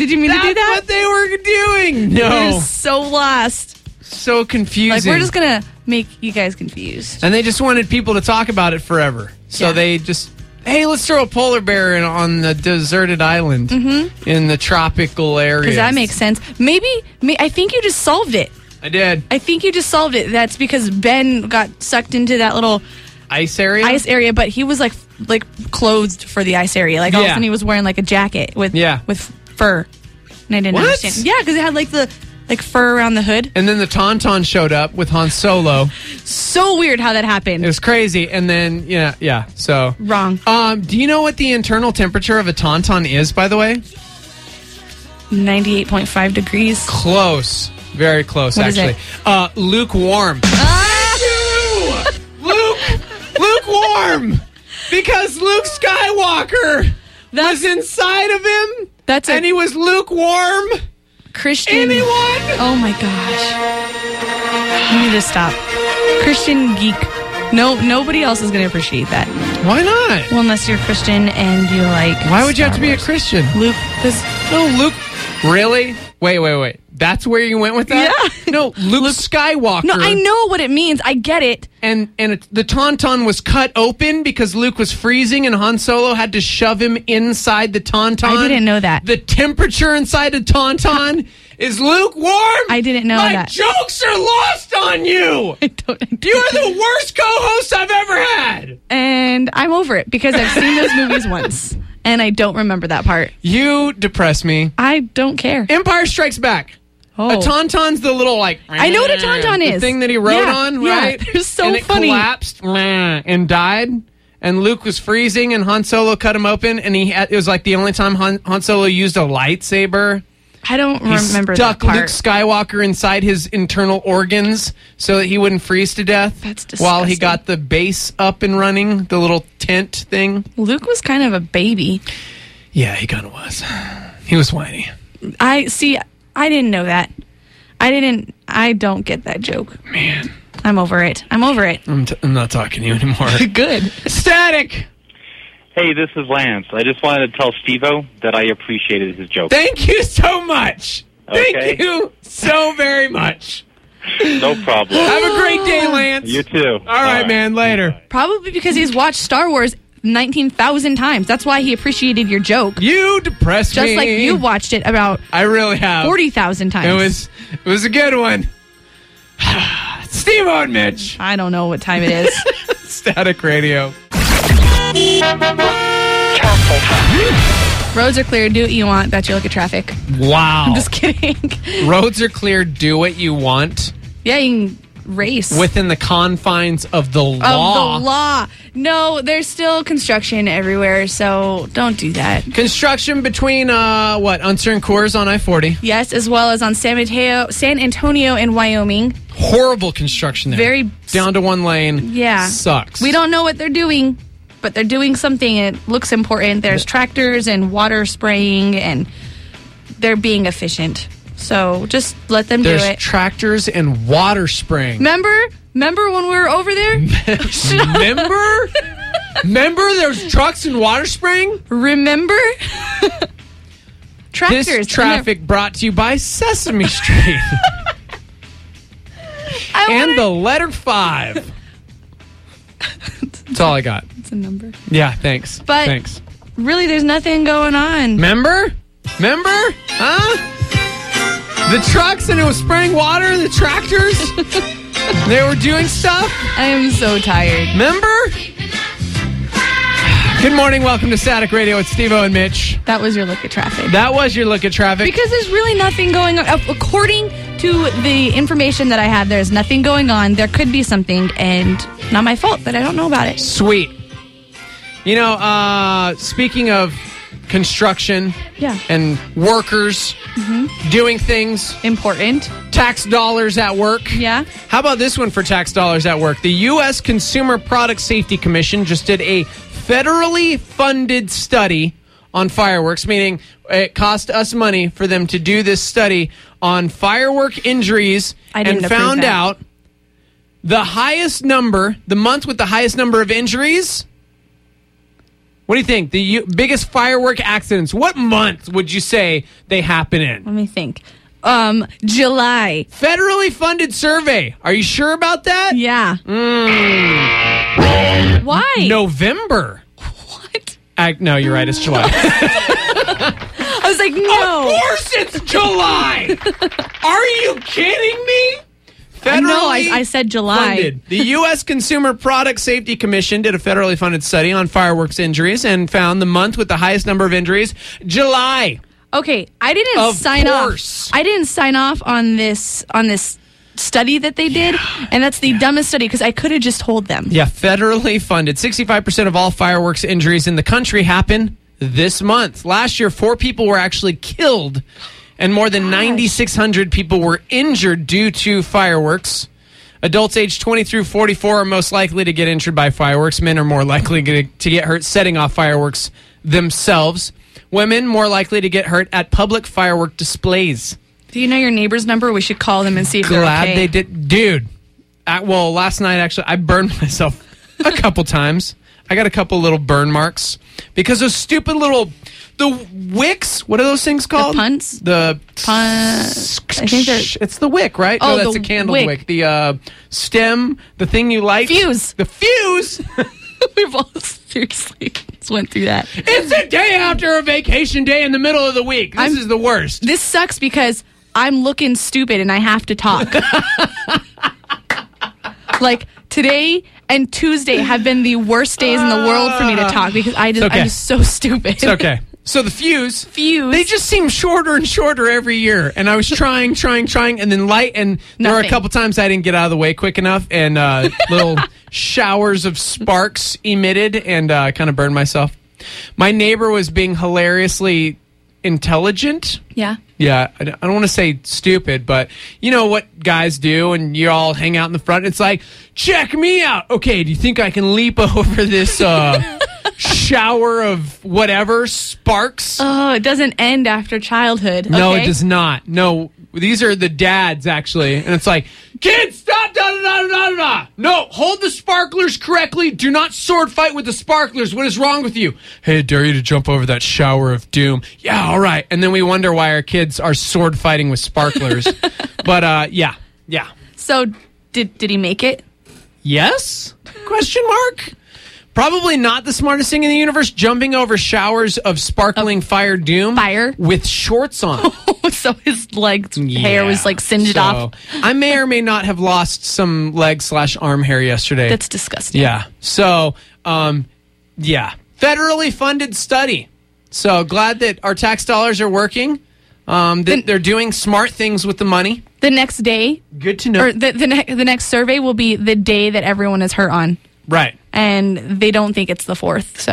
expecting me to do that? That's what they were doing. No. We're so lost. So confusing. Like, we're just going to make you guys confused. And they just wanted people to talk about it forever. So they just, hey, let's throw a polar bear on the deserted island in the tropical area. Because that makes sense. I think you just solved it. I did. I think you just solved it. That's because Ben got sucked into that little ice area, but he was like clothed for the ice area. Like all of a sudden he was wearing like a jacket with fur, and I didn't understand. Yeah, because it had like the fur around the hood. And then the Tauntaun showed up with Han Solo. So weird how that happened. It was crazy. And then so wrong. Do you know what the internal temperature of a Tauntaun is, by the way? 98.5 degrees. Close. Very close, what actually. Lukewarm. Lukewarm! Because Luke Skywalker was inside of him, and he was lukewarm. Christian. Anyone? Oh my gosh. You need to stop. Christian geek. No, nobody else is going to appreciate that. Why not? Well, unless you're Christian and you like Why would you have to be a Christian? Luke. Luke. Really? Wait. That's where you went with that? Yeah. No, Luke Skywalker. No, I know what it means. I get it. And the Tauntaun was cut open because Luke was freezing and Han Solo had to shove him inside the Tauntaun. I didn't know that. The temperature inside the Tauntaun is lukewarm. I didn't know My that. jokes are lost on you. You are the worst co-host I've ever had. And I'm over it because I've seen those movies once. And I don't remember that part. You depress me. I don't care. Empire Strikes Back. Oh. A Tauntaun's the little I know what a Tauntaun is. The thing that he rode on, right? They're so and it funny. Collapsed and died. And Luke was freezing, and Han Solo cut him open, and it was like the only time Han Solo used a lightsaber. I don't remember stuck that part. Luke Skywalker inside his internal organs so that he wouldn't freeze to death. That's disgusting. While he got the base up and running, the little tent thing. Luke was kind of a baby. Yeah, he kind of was. He was whiny. I didn't know that. I don't get that joke. Man. I'm over it. I'm not talking to you anymore. Good. Static! Hey, this is Lance. I just wanted to tell Steve-O that I appreciated his joke. Thank you so much. Okay. Thank you so very much. No problem. Have a great day, Lance. You too. All right, man. Later. Bye. Probably because he's watched Star Wars 19,000 times. That's why he appreciated your joke. You depressed me. Just like you watched it about I really have 40,000 times. It was a good one. Steve-O and Mitch. I don't know what time it is. Static Radio. Roads are clear. Do what you want. Bet you look at traffic. Wow. I'm just kidding. Roads are clear. Do what you want. Yeah, you can race. Within the confines of the law. Of the law. No, there's still construction everywhere, so don't do that. Construction between, Unser and Coors on I-40. Yes, as well as on San Antonio in Wyoming. Horrible construction there. Very down to one lane. Yeah. Sucks. We don't know what they're doing, but they're doing something. It looks important. There's tractors and water spraying, and they're being efficient. So just let them do it. There's tractors and water spraying. Remember when we were over there? Remember there's trucks and water spraying? Remember? Tractors. This traffic brought to you by Sesame Street. And the letter 5. That's all I got. It's a number. Yeah, thanks. But thanks. Really, there's nothing going on. Remember? Huh? The trucks, and it was spraying water, the tractors. They were doing stuff. I am so tired. Remember? Good morning. Welcome to Static Radio. It's Steve-O and Mitch. That was your look at traffic. That was your look at traffic. Because there's really nothing going on. According to the information that I have, there's nothing going on. There could be something, and not my fault that I don't know about it. Sweet. You know, speaking of construction and workers doing things. Important. Tax dollars at work. Yeah. How about this one for tax dollars at work? The U.S. Consumer Product Safety Commission just did a federally funded study on fireworks, meaning it cost us money for them to do this study on firework injuries, and found out the highest number, the month with the highest number of injuries What do you think? The biggest firework accidents. What month would you say they happen in? Let me think. July. Federally funded survey. Are you sure about that? Yeah. Why? November. What? No, you're right. It's July. I was like, no. Of course it's July. Are you kidding me? No, I said July. Funded. The U.S. Consumer Product Safety Commission did a federally funded study on fireworks injuries and found the month with the highest number of injuries, July. Okay, I didn't sign off. I didn't sign off on this study that they did, and that's the dumbest study because I could have just told them. Yeah, federally funded. 65% of all fireworks injuries in the country happen this month. Last year, 4 people were actually killed, and more than 9,600 people were injured due to fireworks. Adults aged 20 through 44 are most likely to get injured by fireworks. Men are more likely to get hurt setting off fireworks themselves. Women more likely to get hurt at public firework displays. Do you know your neighbor's number? We should call them and see if they're okay. Glad they did. Dude, last night, actually, I burned myself a couple times. I got a couple little burn marks because those stupid the wicks. What are those things called? The punts? I think they're... It's the wick, right? Oh, no, that's a candle wick. The stem, the thing you light. Fuse. The fuse. We've all seriously just went through that. It's the day after a vacation day in the middle of the week. This is the worst. This sucks because I'm looking stupid and I have to talk. Like today and Tuesday have been the worst days in the world for me to talk because I'm just so stupid. It's okay. So the fuse, they just seem shorter and shorter every year. And I was trying, and then light, and there were a couple times I didn't get out of the way quick enough, and little showers of sparks emitted, and kind of burned myself. My neighbor was being hilariously intelligent. Yeah. Yeah, I don't want to say stupid, but you know what guys do, and you all hang out in the front. It's like, check me out. Okay, do you think I can leap over this shower of whatever, sparks? Oh, it doesn't end after childhood. No, okay? It does not. No, these are the dads, actually. And it's like, kids, stop, da-da-da-da-da-da. No, hold the sparklers correctly. Do not sword fight with the sparklers. What is wrong with you? Hey, I dare you to jump over that shower of doom. Yeah, all right. And then we wonder why our kids are sword fighting with sparklers. But, yeah. So, did he make it? Yes? Question mark? Probably not the smartest thing in the universe, jumping over showers of sparkling fire doom. Fire? With shorts on. So his hair was like singed off. I may or may not have lost some leg/arm hair yesterday. That's disgusting. Yeah. So, federally funded study. So glad that our tax dollars are working. That they're doing smart things with the money. The next day. Good to know. Or the next survey will be the day that everyone is hurt on. Right. And they don't think it's the 4th, so.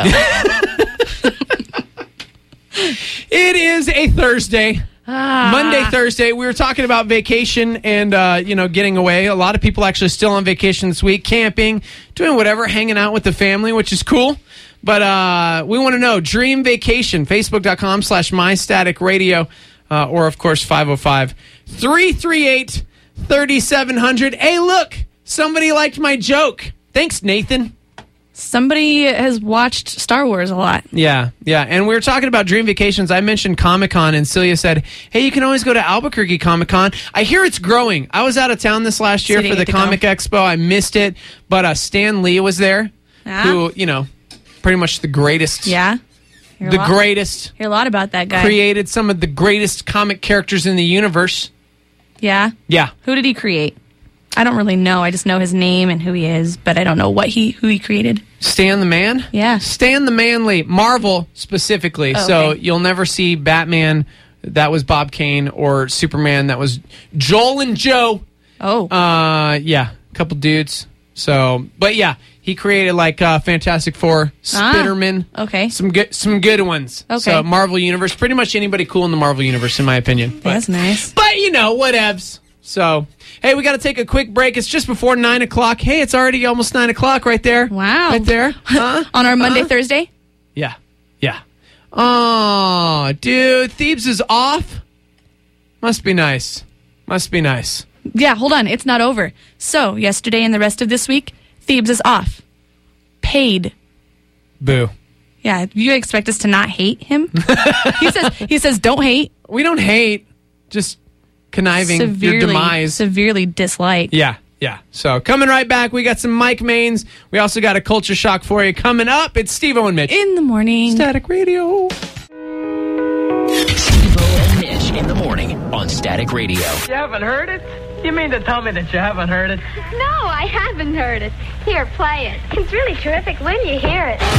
It is a Thursday. Monday, Thursday. We were talking about vacation and, getting away. A lot of people actually still on vacation this week, camping, doing whatever, hanging out with the family, which is cool. But we want to know, dream vacation, facebook.com/mystaticradio, or, of course, 505-338-3700. Hey, look, somebody liked my joke. Thanks, Nathan. Somebody has watched Star Wars a lot. Yeah. And we were talking about dream vacations. I mentioned Comic-Con, and Celia said, hey, you can always go to Albuquerque Comic-Con. I hear it's growing. I was out of town this last year for the Comic Expo. I missed it, but Stan Lee was there, who, pretty much the greatest. Yeah? The greatest. Hear a lot about that guy. Created some of the greatest comic characters in the universe. Yeah? Yeah. Who did he create? I don't really know. I just know his name and who he is, but I don't know who he created. Stan the Man? Yeah. Stan the Man Lee. Marvel specifically. Oh, okay. So you'll never see Batman, that was Bob Kane, or Superman, that was Joel and Joe. Oh. A couple dudes. So, but yeah, he created like Fantastic Four, Spider-Man. Okay. Some good ones. Okay. So Marvel Universe, pretty much anybody cool in the Marvel Universe, in my opinion. That's nice. But whatevs. So, hey, we got to take a quick break. It's just before 9 o'clock. Hey, it's already almost 9 o'clock right there. Wow. Right there. On our Monday, Thursday? Yeah. Oh, dude, Thebes is off? Must be nice. Yeah, hold on. It's not over. So, yesterday and the rest of this week, Thebes is off. Paid. Boo. Yeah, you expect us to not hate him? He says, don't hate. We don't hate, just conniving your demise. Severely dislike. Yeah. So coming right back, we got some Mike Mains. We also got a culture shock for you coming up. It's Steve-O and Mitch. In the morning. Static Radio. Steve-O and Mitch in the morning on Static Radio. You haven't heard it? You mean to tell me that you haven't heard it? No, I haven't heard it. Here, play it. It's really terrific when you hear it.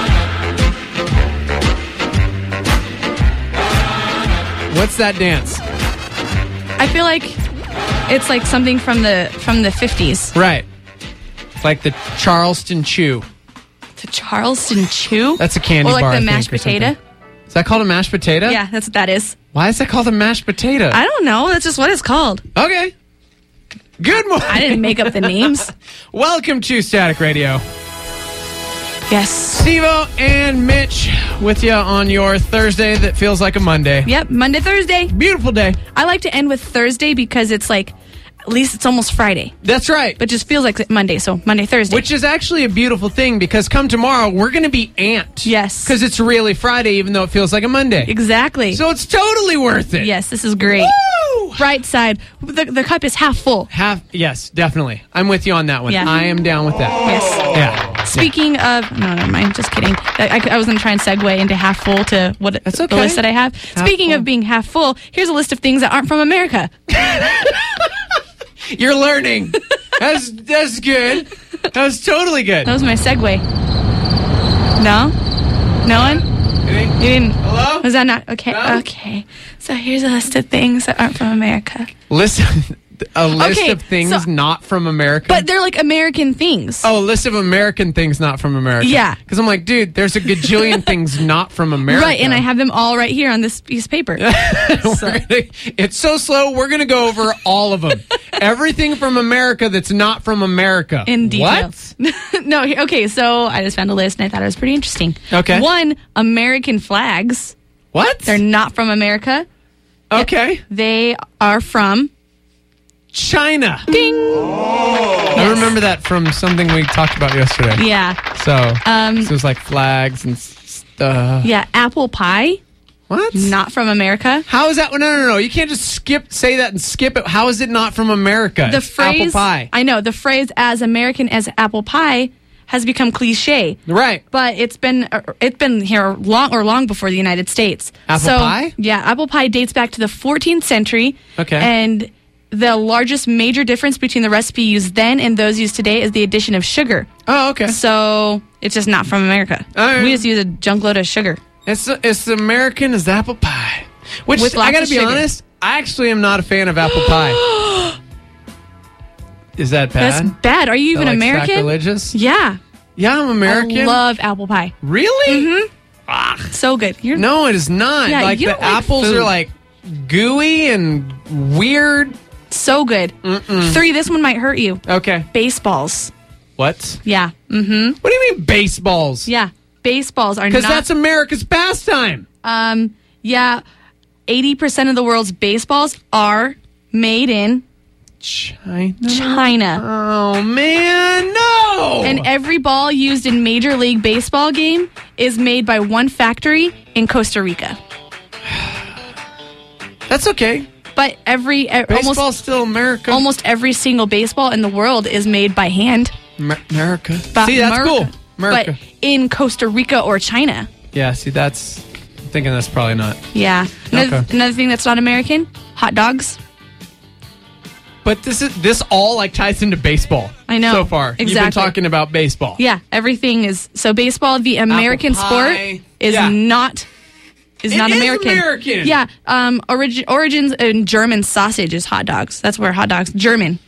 What's that dance? I feel like it's like something from the 50s. Right. Like the Charleston Chew. The Charleston Chew? That's a candy bar. Or like the mashed potato. Is that called a mashed potato? Yeah, that's what that is. Why is that called a mashed potato? I don't know. That's just what it's called. Okay. Good morning. I didn't make up the names. Welcome to Static Radio. Yes. Steve-O and Mitch with you on your Thursday that feels like a Monday. Yep, Monday, Thursday. Beautiful day. I like to end with Thursday because it's like, at least it's almost Friday. That's right. But it just feels like Monday, so Monday, Thursday. Which is actually a beautiful thing because come tomorrow, we're going to be amped. Yes. Because it's really Friday even though it feels like a Monday. Exactly. So it's totally worth it. Yes, this is great. Woo! Bright side. The cup is half full. Yes, definitely. I'm with you on that one. Yeah. I am down with that. Yes. Yeah. Speaking of... No, never mind. Just kidding. I was going to try and segue into half full to what That's the okay. list that I have. Speaking of being half full, here's a list of things that aren't from America. You're learning. That's good. That was totally good. That was my segue. No? No one? You didn't? Hello? Was that not? Okay. No? Okay. So here's a list of things that aren't from America. Listen, a list Okay, of things so- not from America? But they're like American things. Oh, a list of American things not from America. Yeah. Because I'm like, dude, there's a gajillion things not from America. Right, and I have them all right here on this piece of paper. It's so slow, we're going to go over all of them. Everything from America that's not from America. In detail. What? No, okay, so I just found a list and I thought it was pretty interesting. Okay. 1, American flags. What? They're not from America. Okay. They are from... China. Ding! I remember that from something we talked about yesterday. Yeah. So it was like flags and stuff. Yeah, apple pie. What? Not from America. How is that? No. You can't just say that and skip it. How is it not from America? The It's phrase... apple pie. I know. The phrase as American as apple pie has become cliche. Right. But it's been here long before the United States. Apple pie? Yeah, apple pie dates back to the 14th century. Okay. And the largest major difference between the recipe used then and those used today is the addition of sugar. Oh, okay. So it's just not from America. All right. We just use a junk load of sugar. It's American as apple pie. Which, With I lots gotta of be sugar. honest, I actually am not a fan of apple pie. Is that bad? That's bad. Are you even Is that, like, American? sacrilegious? Yeah. Yeah, I'm American. I love apple pie. Really? Mm-hmm. So good. No, it is not. Yeah, like you the don't like apples food. are like gooey and weird. So good. 3, this one might hurt you. Okay. Baseballs. What? Yeah. Mm-hmm. What do you mean baseballs? Yeah. Baseballs are not... Because that's America's pastime. Yeah. 80% of the world's baseballs are made in China. Oh, man, no! And every ball used in Major League Baseball game is made by one factory in Costa Rica. That's okay. But Baseball's still America. almost every single baseball in the world is made by hand. America. But See, that's cool. America. But in Costa Rica or China. Yeah, see, I'm thinking that's probably not. Yeah. Okay. Another thing that's not American, hot dogs. But this all like ties into baseball. I know. So far. Exactly. You've been talking about baseball. Yeah, everything is... So baseball, the American pie. sport, is Yeah. not... Is not It is American. American. Yeah. Origins in German sausage is hot dogs. That's where hot dogs... German.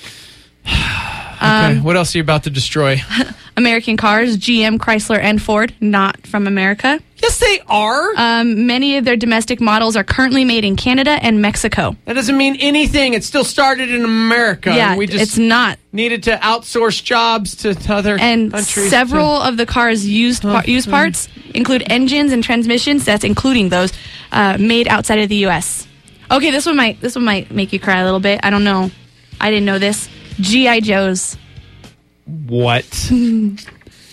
Okay, what else are you about to destroy? American cars, GM, Chrysler, and Ford, not from America. Yes, they are. Many of their domestic models are currently made in Canada and Mexico. That doesn't mean anything. It still started in America. Yeah, and we just it's not. needed to outsource jobs to other And countries. several of the cars' used parts include engines and transmissions. That's including those made outside of the U.S. Okay, this one might make you cry a little bit. I don't know. I didn't know this. G.I. Joes. What?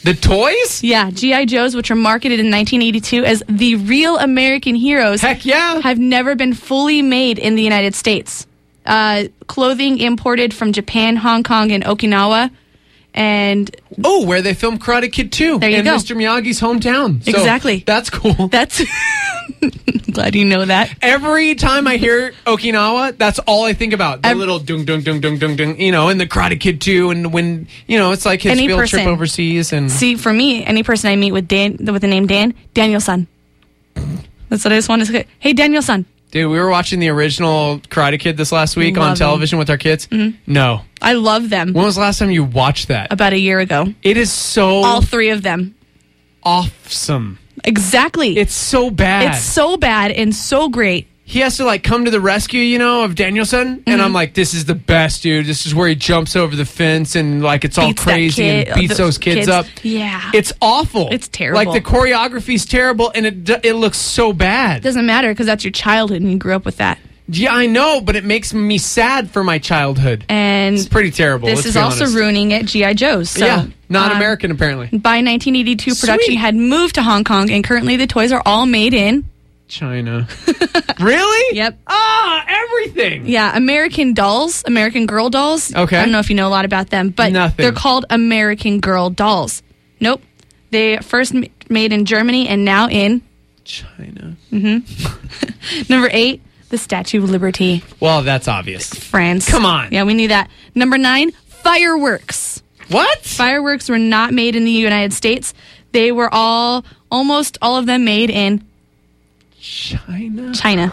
The toys? Yeah, G.I. Joes, which were marketed in 1982 as the real American heroes. Heck yeah. Have never been fully made in the United States. Clothing imported from Japan, Hong Kong, and Okinawa. And where they filmed Karate Kid 2 there you in go. Mr. Miyagi's hometown. So exactly. That's cool. That's glad you know that. Every time I hear Okinawa, that's all I think about. The little dung dung dung dung dung dung, in the Karate Kid 2, and when it's like his field trip overseas. And see, for me, any person I meet with the name Daniel-san. That's what I just want to say. Hey, Daniel-san. Dude, we were watching the original Karate Kid this last week on television with our kids. Mm-hmm. No. I love them. When was the last time you watched that? About a year ago. It is so... all three of them. Awesome. Exactly. It's so bad. It's so bad and so great. He has to come to the rescue, of Daniel-san. And I'm like, this is the best, dude. This is where he jumps over the fence and it's all crazy and beats those kids up. Yeah. It's awful. It's terrible. The choreography's terrible and it looks so bad. It doesn't matter because that's your childhood and you grew up with that. Yeah, I know, but it makes me sad for my childhood. And it's pretty terrible. This is also ruining it, G.I. Joe's. So, yeah, not American apparently. By 1982, production had moved to Hong Kong, and currently the toys are all made in China. Really? Yep. Everything. Yeah, American Girl dolls. Okay. I don't know if you know a lot about them, but Nothing. They're called American Girl dolls. Nope. They first made in Germany and now in China. Mm-hmm. Number 8, the Statue of Liberty. Well, that's obvious. France. Come on. Yeah, we knew that. Number 9, fireworks. What? Fireworks were not made in the United States. They were almost all of them made in China.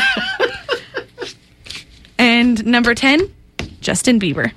And number 10, Justin Bieber.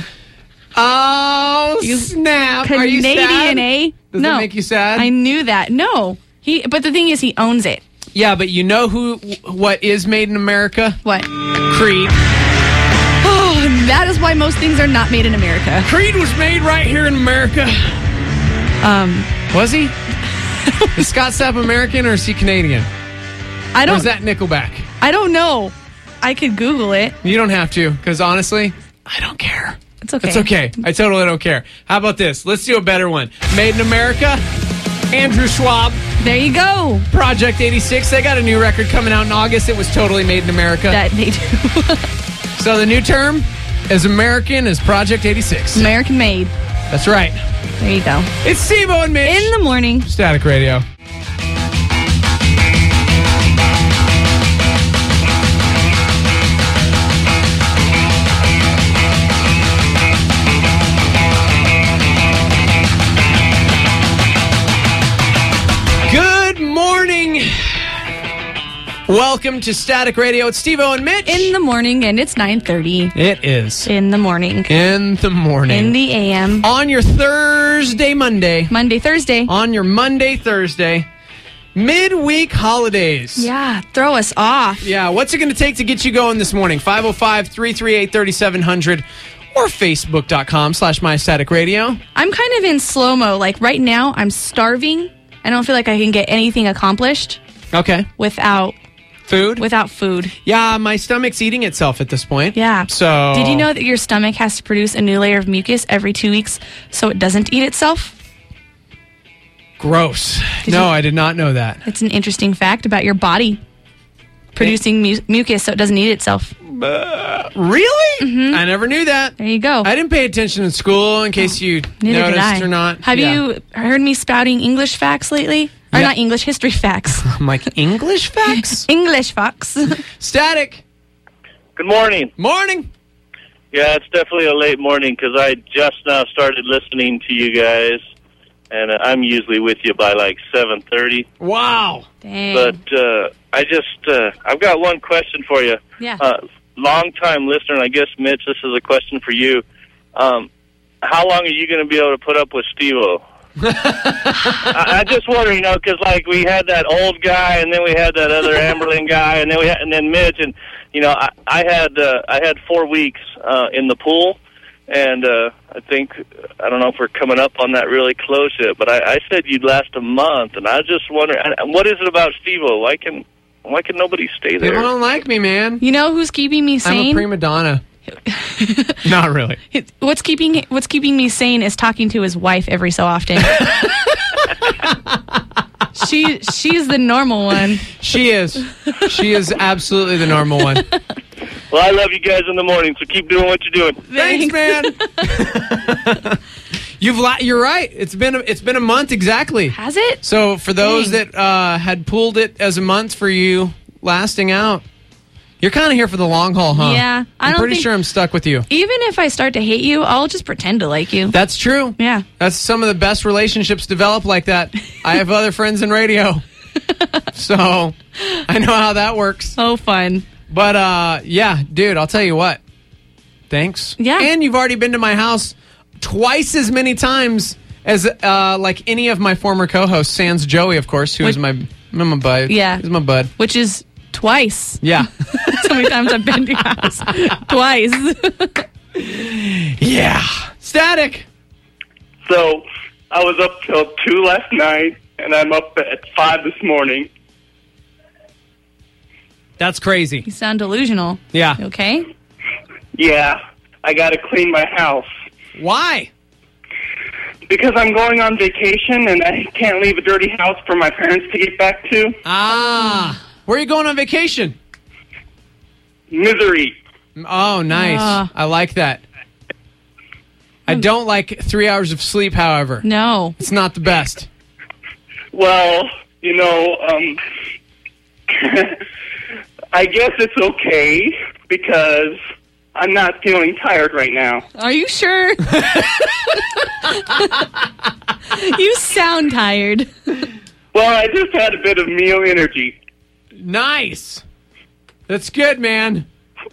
Oh, snap. Are you sad? Canadian, eh? Does no. that make you sad? I knew that. No. But the thing is, he owns it. Yeah, but you know what is made in America? What? Creed. Oh, that is why most things are not made in America. Creed was made right here in America. Was he? Is Scott Stapp American or is he Canadian? Or is that Nickelback? I don't know. I could Google it. You don't have to, because honestly, I don't care. It's okay. It's okay. I totally don't care. How about this? Let's do a better one. Made in America, Andrew Schwab. There you go. Project 86. They got a new record coming out in August. It was totally made in America. That they do. So the new term, as American as Project 86. American made. That's right. There you go. It's Steve-O and Mitch. In the morning. Static Radio. Good morning. Welcome to Static Radio. It's Steve-O and Mitch. In the morning, and it's 9:30. It is. In the morning. In the morning. In the AM. On your Monday. Thursday. On your Monday, Thursday. Midweek holidays. Yeah, throw us off. Yeah, what's it going to take to get you going this morning? 505-338-3700 or Facebook.com/MyStaticRadio. I'm kind of in slow-mo. Like right now, I'm starving. I don't feel like I can get anything accomplished. Okay. Without food? Without food. Yeah, my stomach's eating itself at this point. Yeah. So. Did you know that your stomach has to produce a new layer of mucus every 2 weeks so it doesn't eat itself? Gross. I did not know that. It's an interesting fact about your body producing mucus so it doesn't eat itself. Really? Mm-hmm. I never knew that. There you go. I didn't pay attention in school in case you noticed or not. Have you heard me spouting English facts lately? Or not English, history facts. I'm like, English facts? English facts. Static. Good morning. Morning. Yeah, it's definitely a late morning because I just now started listening to you guys, and I'm usually with you by like 7:30. Wow. Dang. But I've got one question for you. Yeah. Long-time listener, and I guess, Mitch, this is a question for you. How long are you going to be able to put up with Steve-O? I just wonder, because like we had that old guy, and then we had that other Amberlin guy, and then Mitch, and I had 4 weeks in the pool, and I don't know if we're coming up on that really close yet, but I said you'd last a month, and I just wonder, what is it about Steve-O? Why can nobody stay there? People don't like me, man. You know who's keeping me sane? I'm a prima donna. Not really. What's keeping me sane is talking to his wife every so often. She's the normal one. She is absolutely the normal one. Well, I love you guys in the morning, so keep doing what you're doing. Thanks, man. You're right. It's been a month exactly. Has it? So for those that had pulled it as a month for you lasting out, you're kind of here for the long haul, huh? Yeah. I'm pretty sure I'm stuck with you. Even if I start to hate you, I'll just pretend to like you. That's true. Yeah. That's some of the best relationships develop like that. I have other friends in radio. So I know how that works. Oh, fun. But, yeah, dude, I'll tell you what. Thanks. Yeah. And you've already been to my house twice as many times as, like, any of my former co-hosts, sans Joey, of course, who is my bud. Yeah. He's my bud. Which is twice. Yeah. So many times I've been to your house. Twice. Yeah. Static. So, I was up till 2 last night, and I'm up at 5 this morning. That's crazy. You sound delusional. Yeah. You okay? Yeah, I gotta clean my house. Why? Because I'm going on vacation, and I can't leave a dirty house for my parents to get back to. Ah. Where are you going on vacation? Misery. Oh, nice. I like that. I don't like 3 hours of sleep, however. No. It's not the best. Well, I guess it's okay because I'm not feeling tired right now. Are you sure? You sound tired. Well, I just had a bit of meal energy. Nice. That's good, man.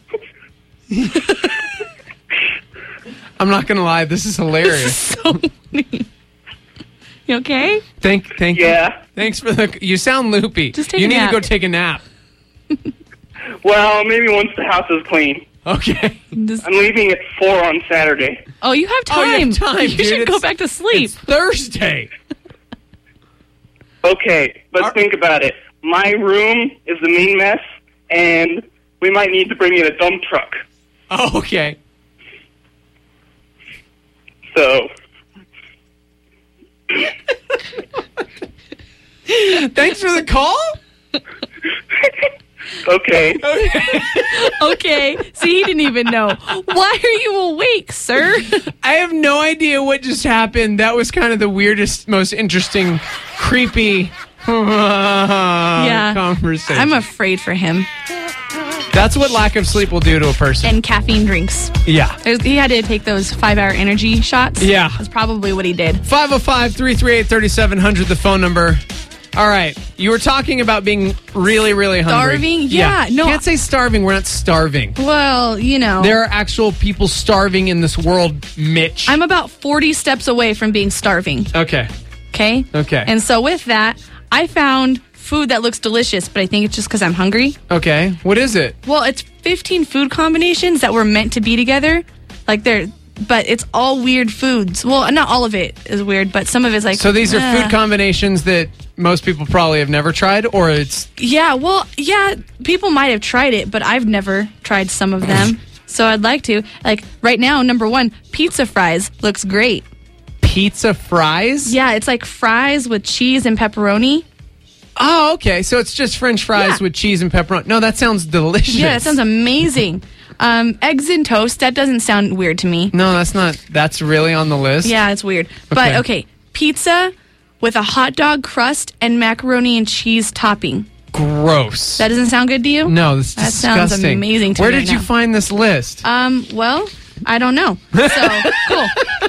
I'm not going to lie. This is hilarious. So funny. You okay? Thank you. Yeah. Thanks for the... You sound loopy. Just take you a need nap. to go take a nap. Well, maybe once the house is clean. Okay. I'm leaving at 4 on Saturday. Oh, you have time. Oh, you have time, You dude. should go back to sleep. It's Thursday. Okay, but think about it. My room is a mean mess, and we might need to bring in a dump truck. Oh, okay. So... Thanks for the call. Okay. Okay. See, he didn't even know. Why are you awake, sir? I have no idea what just happened. That was kind of the weirdest, most interesting, creepy conversation. I'm afraid for him. That's what lack of sleep will do to a person. And caffeine drinks. Yeah. He had to take those 5-hour energy shots. Yeah. That's probably what he did. 505-338-3700, the phone number. All right. You were talking about being really, really hungry. Starving? Yeah. No. Can't say starving. We're not starving. Well, There are actual people starving in this world, Mitch. I'm about 40 steps away from being starving. Okay. Okay? Okay. And so with that, I found food that looks delicious, but I think it's just because I'm hungry. Okay. What is it? Well, it's 15 food combinations that were meant to be together. But it's all weird foods. Well, not all of it is weird, but some of it's like... So these are food combinations that most people probably have never tried, or it's... Yeah, people might have tried it, but I've never tried some of them. So I'd like to. Like, right now, number 1, pizza fries looks great. Pizza fries? Yeah, it's like fries with cheese and pepperoni. Oh, okay. So it's just French fries with cheese and pepperoni. No, that sounds delicious. Yeah, that sounds amazing. Eggs and toast, that doesn't sound weird to me. No, that's not. That's really on the list. Yeah, it's weird. But, okay, pizza with a hot dog crust and macaroni and cheese topping. Gross. That doesn't sound good to you? No, that's that disgusting. Sounds amazing to Where me did right you now. find this list? Well, I don't know. So, cool.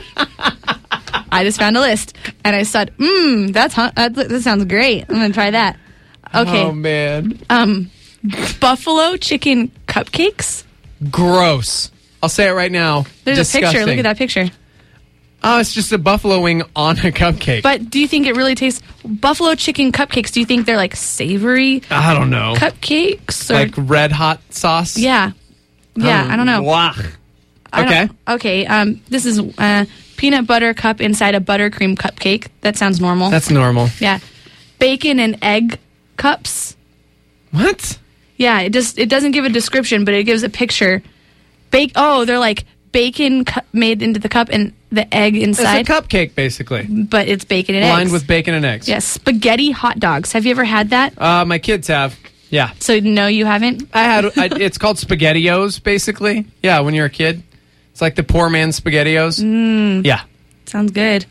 I just found a list, and I said, that sounds great. I'm going to try that. Okay. Oh, man. Buffalo chicken cupcakes. Gross. I'll say it right now. There's Disgusting. a picture. Look at that picture. Oh, it's just a buffalo wing on a cupcake. But do you think it really tastes... Buffalo chicken cupcakes, do you think they're like savory? I don't know. Cupcakes? Or, like red hot sauce? Yeah. Yeah, I don't know. Wow. Okay. Okay, this is peanut butter cup inside a buttercream cupcake. That sounds normal. That's normal. Yeah. Bacon and egg cups. What? Yeah, it doesn't give a description, but it gives a picture. They're like bacon made into the cup and the egg inside. It's a cupcake, basically. But it's bacon and eggs. Lined with bacon and eggs. Yes, spaghetti hot dogs. Have you ever had that? My kids have. Yeah. So no, you haven't? It's called SpaghettiOs, basically. Yeah, when you're a kid. It's like the poor man's SpaghettiOs. Yeah. Sounds good.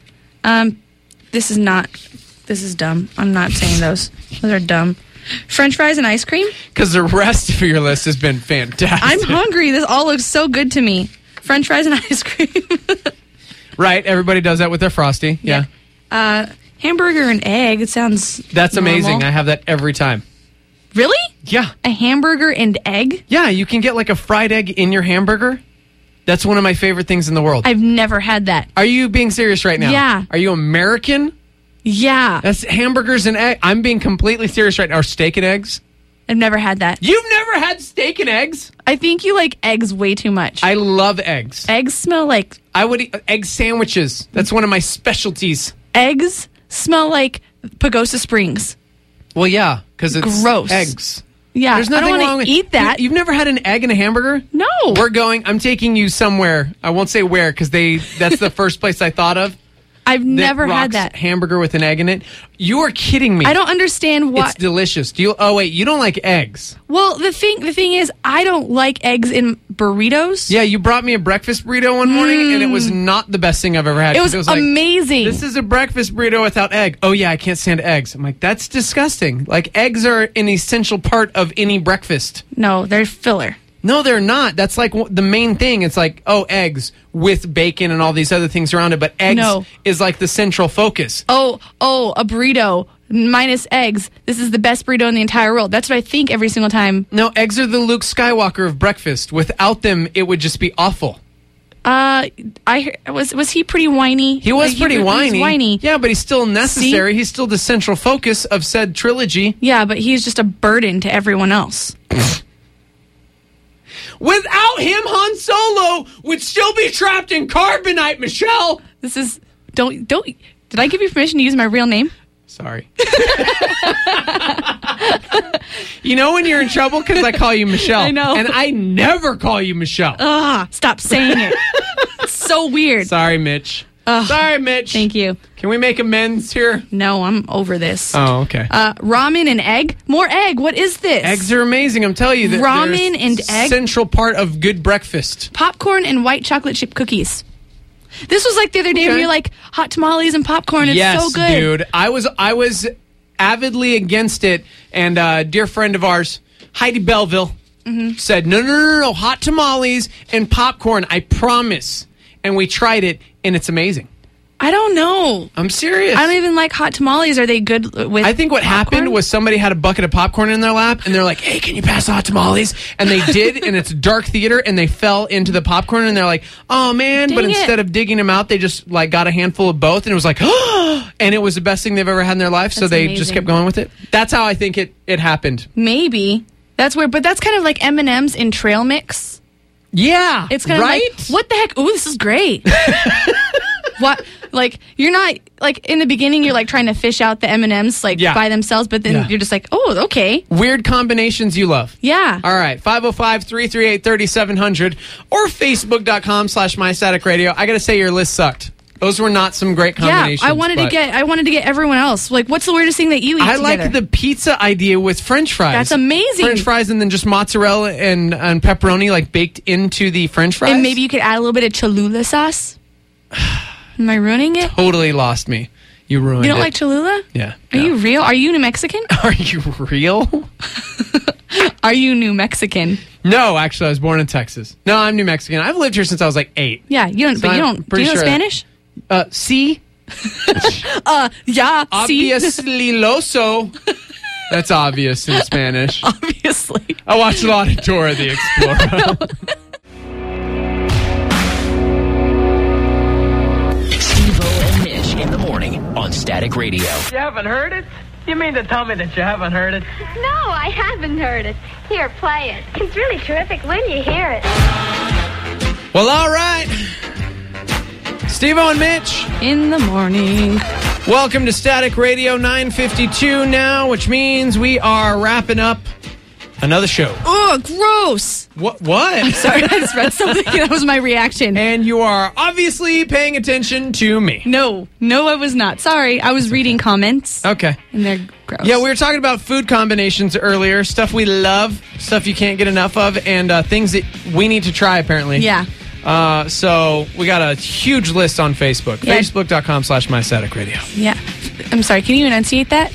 This is dumb. I'm not saying those. Those are dumb. French fries and ice cream? Because the rest of your list has been fantastic. I'm hungry. This all looks so good to me. French fries and ice cream. Right. Everybody does that with their Frosty. Yeah. Hamburger and egg. It sounds That's normal. amazing. I have that every time. Really? Yeah. A hamburger and egg? Yeah, you can get like a fried egg in your hamburger. That's one of my favorite things in the world. I've never had that. Are you being serious right now? Yeah. Are you American? Yeah. That's hamburgers and egg. I'm being completely serious right now. Or steak and eggs? I've never had that. You've never had steak and eggs? I think you like eggs way too much. I love eggs. Eggs smell like... I would eat egg sandwiches. That's one of my specialties. Eggs smell like Pagosa Springs. Well, yeah, because it's gross. Eggs. Yeah, there's nothing I don't wrong want with to eat that. You've never had an egg in a hamburger? No. I'm taking you somewhere. I won't say where because that's the first place I thought of. I've never had that. Hamburger with an egg in it. You are kidding me. I don't understand why. It's delicious. Oh wait, you don't like eggs. Well, the thing is, I don't like eggs in burritos. Yeah, you brought me a breakfast burrito one morning, and it was not the best thing I've ever had. It was amazing. This is a breakfast burrito without egg. Oh yeah, I can't stand eggs. I'm like, that's disgusting. Like, eggs are an essential part of any breakfast. No, they're filler. No, they're not. That's like the main thing. It's like, eggs with bacon and all these other things around it. But eggs is like the central focus. Oh, a burrito minus eggs. This is the best burrito in the entire world. That's what I think every single time. No, eggs are the Luke Skywalker of breakfast. Without them, it would just be awful. Was he pretty whiny? He was pretty whiny. He was whiny. Yeah, but he's still necessary. He's still the central focus of said trilogy. Yeah, but he's just a burden to everyone else. Without him, Han Solo would still be trapped in carbonite, Michelle. This is don't. Did I give you permission to use my real name? Sorry. You know when you're in trouble because I call you Michelle. I know, and I never call you Michelle. Stop saying it. It's so weird. Sorry, Mitch. Sorry, Mitch. Thank you. Can we make amends here? No, I'm over this. Oh, okay. Ramen and egg? More egg. What is this? Eggs are amazing. I'm telling you. Ramen and egg? Central part of good breakfast. Popcorn and white chocolate chip cookies. This was like the other day when you're like, hot tamales and popcorn. It's so good. Yes, dude. I was avidly against it. And a dear friend of ours, Heidi Belleville, said, no, hot tamales and popcorn. I promise. And we tried it, and it's amazing. I don't know. I'm serious. I don't even like hot tamales. Are they good with I think what happened was somebody had a bucket of popcorn in their lap, and they're like, hey, can you pass hot tamales? And they did, and it's dark theater, and they fell into the popcorn, and they're like, oh, man. Dang but it. instead of digging them out, they just like got a handful of both, and it was like, oh, and it was the best thing they've ever had in their life, so they just kept going with it. That's how I think it happened. Maybe. That's weird, but that's kind of like M&M's in trail mix. Yeah, it's kind of like, what the heck? Ooh, this is great. What? Like, you're not, like, in the beginning, you're, like, trying to fish out the M&Ms, like, by themselves, but then you're just like, oh, okay. Weird combinations you love. Yeah. All right, 505-338-3700 or Facebook.com/MyStaticRadio. I got to say, your list sucked. Those were not some great combinations. Yeah, I wanted to get everyone else. Like, what's the weirdest thing that you eat together? like the pizza idea with French fries. That's amazing. French fries and then just mozzarella and pepperoni like baked into the French fries. And maybe you could add a little bit of Cholula sauce. Am I ruining it? Totally lost me. You ruined it. You don't like Cholula? Yeah. Are you real? Are you New Mexican? Are you real? Are you New Mexican? No, actually, I was born in Texas. No, I'm New Mexican. I've lived here since I was like 8. Yeah, you don't. So but you don't. Do you know Spanish? Sí. Yeah. Obviously, loso. That's obvious in Spanish. Obviously. I watched a lot of Dora the Explorer. Steve-O and Mitch in the morning on Static Radio. You haven't heard it? You mean to tell me that you haven't heard it? No, I haven't heard it. Here, play it. It's really terrific when you hear it. Well, all right. Steve-O and Mitch. In the morning. Welcome to Static Radio 9:52 now, which means we are wrapping up Another show. Ugh, gross. What? I'm sorry, I just read something. That was my reaction. And you are obviously paying attention to me. No, I was not. Sorry, I was reading comments. Okay. And they're gross. Yeah, we were talking about food combinations earlier, stuff we love, stuff you can't get enough of, and things that we need to try, apparently. Yeah. So we got a huge list on Facebook. Yeah. Facebook.com/MyStaticRadio. Yeah. I'm sorry, can you enunciate that?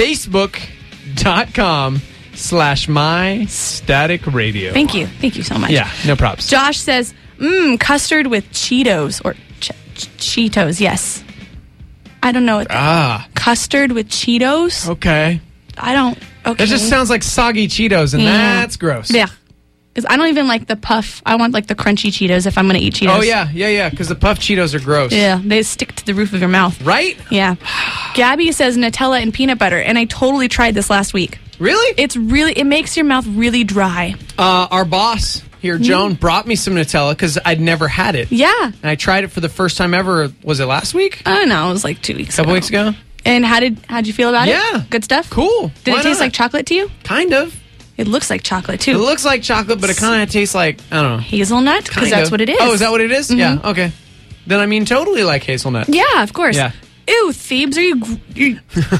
Facebook.com/MyStaticRadio. Thank you. Thank you so much. Yeah, no props. Josh says, custard with Cheetos. Or Cheetos, yes. I don't know. Custard with Cheetos? Okay. I don't. Okay. That just sounds like soggy Cheetos, and that's gross. Yeah. Because I don't even like the puff. I want like the crunchy Cheetos if I'm going to eat Cheetos. Oh, yeah. Because the puff Cheetos are gross. Yeah, they stick to the roof of your mouth. Right? Yeah. Gabby says Nutella and peanut butter, and I totally tried this last week. Really? It makes your mouth really dry. Our boss here, Joan, brought me some Nutella because I'd never had it. Yeah. And I tried it for the first time ever. Was it last week? I don't know. It was like 2 weeks ago. A couple weeks ago? And how'd you feel about it? Yeah. Good stuff? Cool. Did Why it taste not? like chocolate to you? Kind of. It looks like chocolate, too. It looks like chocolate, but it kind of tastes like, I don't know. Hazelnut? Because that's what it is. Oh, is that what it is? Mm-hmm. Yeah, okay. Then I mean totally like hazelnut. Yeah, of course. Yeah. Ew, Thebes, are you... Ew,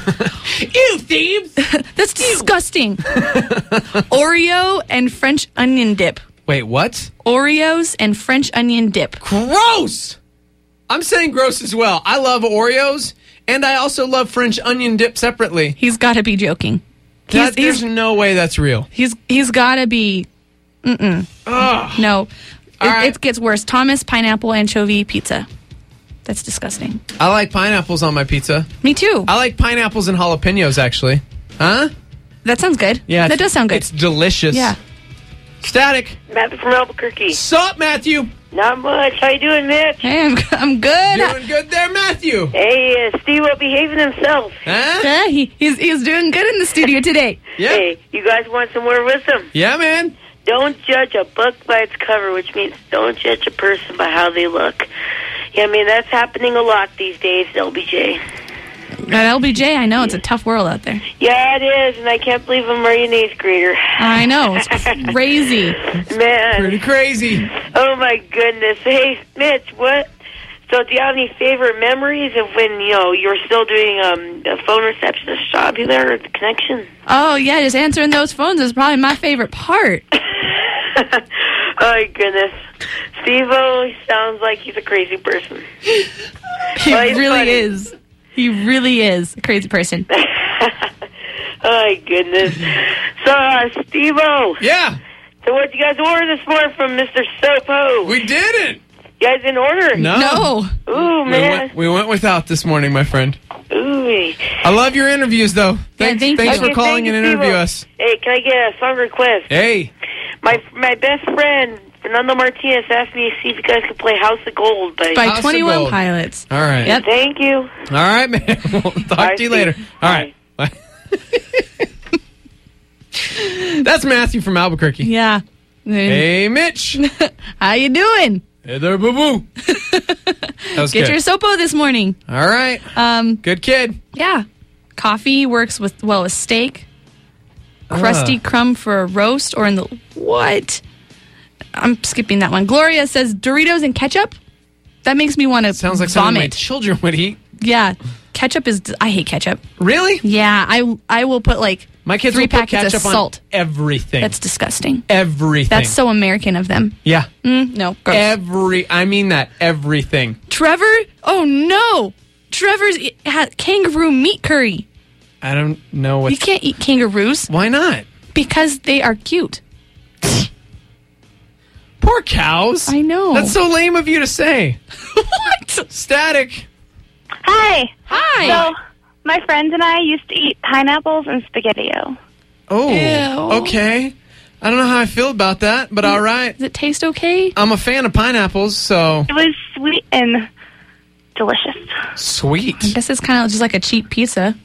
Thebes! That's disgusting. Oreo and French onion dip. Wait, what? Oreos and French onion dip. Gross! I'm saying gross as well. I love Oreos, and I also love French onion dip separately. He's got to be joking. There's no way that's real. He's got to be... Ugh. No. Right. It gets worse. Thomas pineapple anchovy pizza. That's disgusting. I like pineapples on my pizza. Me too. I like pineapples and jalapenos, actually. Huh? That sounds good. Yeah. That does sound good. It's delicious. Yeah. Static. Matthew from Albuquerque. Sup, Matthew? Not much. How you doing, Mitch? Hey, I'm good. Doing good there, Matthew. Hey, Steve-O behaving himself. Huh? Yeah, he's doing good in the studio today. Yeah. Hey, you guys want some more wisdom? Yeah, man. Don't judge a book by its cover, which means don't judge a person by how they look. Yeah, I mean, that's happening a lot these days, LBJ. At LBJ, I know. It's a tough world out there. Yeah, it is, and I can't believe I'm already an 8th grader. I know. It's crazy. Man. Pretty crazy. Oh, my goodness. Hey, Mitch, what? So do you have any favorite memories of when, you were still doing a phone receptionist job there at the Connection? Oh, yeah, just answering those phones is probably my favorite part. Oh, my goodness. Steve-O sounds like he's a crazy person. He really is. He really is a crazy person. Oh, my goodness. So, Steve-O. Yeah. So what did you guys order this morning from Mr. Sopo? We didn't. You guys didn't order? No. Ooh, man. We went without this morning, my friend. Ooh. I love your interviews, though. Thanks Okay, for calling thank and you, interview Steve-O. us. Hey, can I get a song request? Hey. My best friend, Fernando Martinez, asked me to see if you guys could play House of Gold by 21 Pilots. All right. Yep. Thank you. All right, man. We'll talk to you later. All right. Bye. That's Matthew from Albuquerque. Yeah. Hey, Mitch. How you doing? Hey there, boo-boo. That was Get good. your Sopo this morning. All right. Good kid. Yeah. Coffee works with steak. Crusty crumb for a roast or in the... What? I'm skipping that one. Gloria says Doritos and ketchup? That makes me want to Sounds like something my vomit. children would eat. Yeah. Ketchup is... I hate ketchup. Really? Yeah. I will put like my kids 3 will put packets ketchup of salt. on everything. That's disgusting. Everything. That's so American of them. Yeah. No. Gross. I mean that. Everything. Trevor? Oh, no. Trevor's kangaroo meat curry. I don't know what... You can't eat kangaroos. Why not? Because they are cute. Poor cows. I know. That's so lame of you to say. What? Static. Hi. Hi. So, my friends and I used to eat pineapples and SpaghettiO. Oh, Ew. okay. I don't know how I feel about that, but all right. Does it taste okay? I'm a fan of pineapples, so... It was sweet and delicious. Sweet. I guess it's kind of just like a cheap pizza.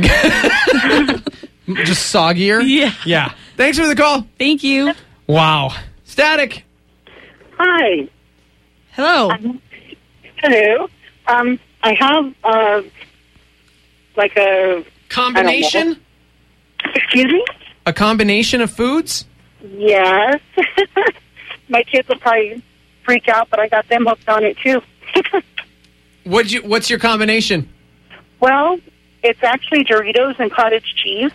Just soggier? Yeah. Yeah. Thanks for the call. Thank you. Wow. Static. Hi. Hello. Hello. I have like a combination. Excuse me. a combination of foods? Yes. My kids will probably freak out, but I got them hooked on it too. What's your combination? Well, it's actually Doritos and cottage cheese.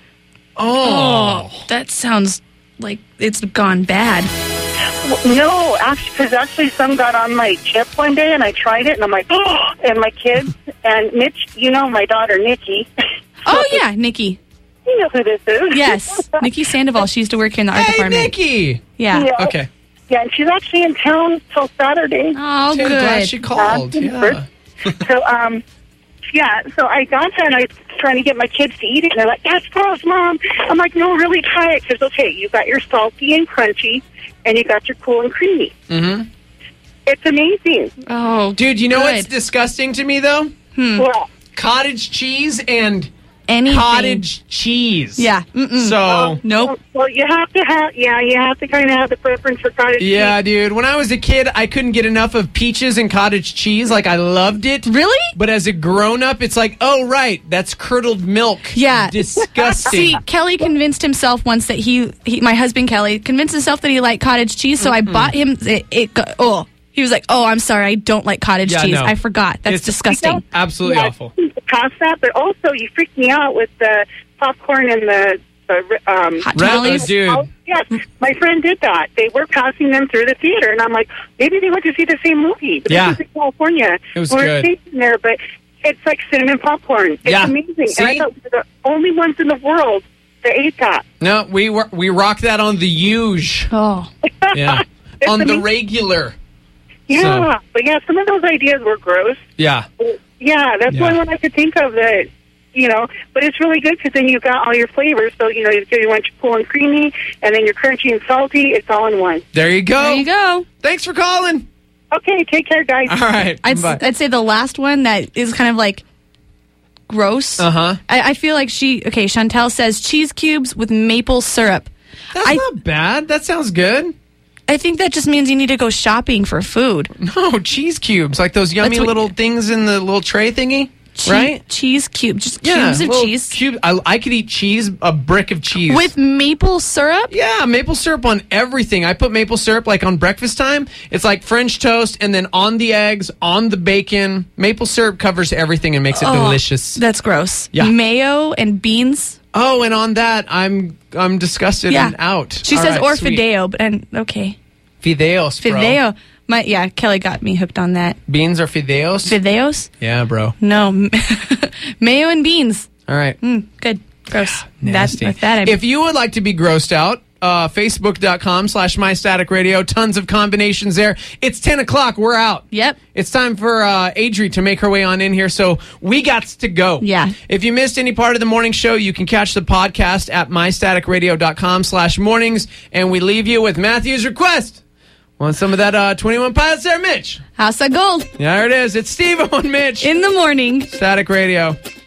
Oh, that sounds like it's gone bad. No, because actually some got on my chip one day, and I tried it, and I'm like, oh, and my kids, and Mitch, you know my daughter, Nikki. Oh, yeah, Nikki. You know who this is. Yes, Nikki Sandoval. She used to work here in the art department. Hey, Nikki! Yeah. Okay. Yeah, and she's actually in town till Saturday. Oh, good. Glad she called. Yeah. So, yeah, so I got that, and I was trying to get my kids to eat it, and they're like, that's gross, Mom. I'm like, no, really try it. Because, okay, you got your salty and crunchy, and you got your cool and creamy. Mm-hmm. It's amazing. Oh, dude, you know what's disgusting to me, though? What? Cottage cheese and anything. Cottage cheese. Yeah. So nope. Well, you have to kind of have the preference for cottage cheese. Yeah, dude. When I was a kid, I couldn't get enough of peaches and cottage cheese. Like, I loved it. Really? But as a grown-up, it's like, oh, right, that's curdled milk. Yeah. Disgusting. See, Kelly convinced himself once that he my husband Kelly, convinced himself that he liked cottage cheese, so I bought him he was like, oh, I'm sorry, I don't like cottage cheese. No. I forgot. That's disgusting. Absolutely awful. Past that, but also you freaked me out with the popcorn and the hot tamales. Dude. Oh, yes, my friend did that. They were passing them through the theater, and I'm like, maybe they went to see the same movie. But yeah. This is in California. It was we're good. there, but it's like cinnamon popcorn. It's amazing. See? And I thought we were the only ones in the world that ate that. No, we rock that on the huge. Oh. Yeah. On the regular. Yeah, So. but yeah, some of those ideas were gross. Yeah. Yeah, that's one I could think of that, but it's really good because then you've got all your flavors. So, you want your cool and creamy, and then your crunchy and salty. It's all in one. There you go. There you go. Thanks for calling. Okay, take care, guys. All right. I'd say the last one that is kind of like gross. Uh-huh. I feel like Chantel says cheese cubes with maple syrup. That's not bad. That sounds good. I think that just means you need to go shopping for food. No, cheese cubes. Like those yummy little things in the little tray thingy. Right? Cheese cube. Just cubes of cheese. I could eat cheese, a brick of cheese. With maple syrup? Yeah, maple syrup on everything. I put maple syrup like on breakfast time. It's like French toast and then on the eggs, on the bacon. Maple syrup covers everything and makes it delicious. That's gross. Yeah. Mayo and beans. Oh, and on that, I'm disgusted and out. She says fideo, but okay. Fideos, bro. Fideo. Kelly got me hooked on that. Beans or fideos? Fideos? Yeah, bro. No. Mayo and beans. All right. Good. Gross. Nasty. If you would like to be grossed out, Facebook.com/MyStaticRadio. Tons of combinations there. It's 10 o'clock. We're out. Yep. It's time for Adri to make her way on in here, so we got to go. Yeah. If you missed any part of the morning show, you can catch the podcast at MyStaticRadio.com/mornings, and we leave you with Matthew's request. Want some of that 21 Pilots there, Mitch? House of Gold. There it is. It's Steve and Mitch. In the morning. Static Radio.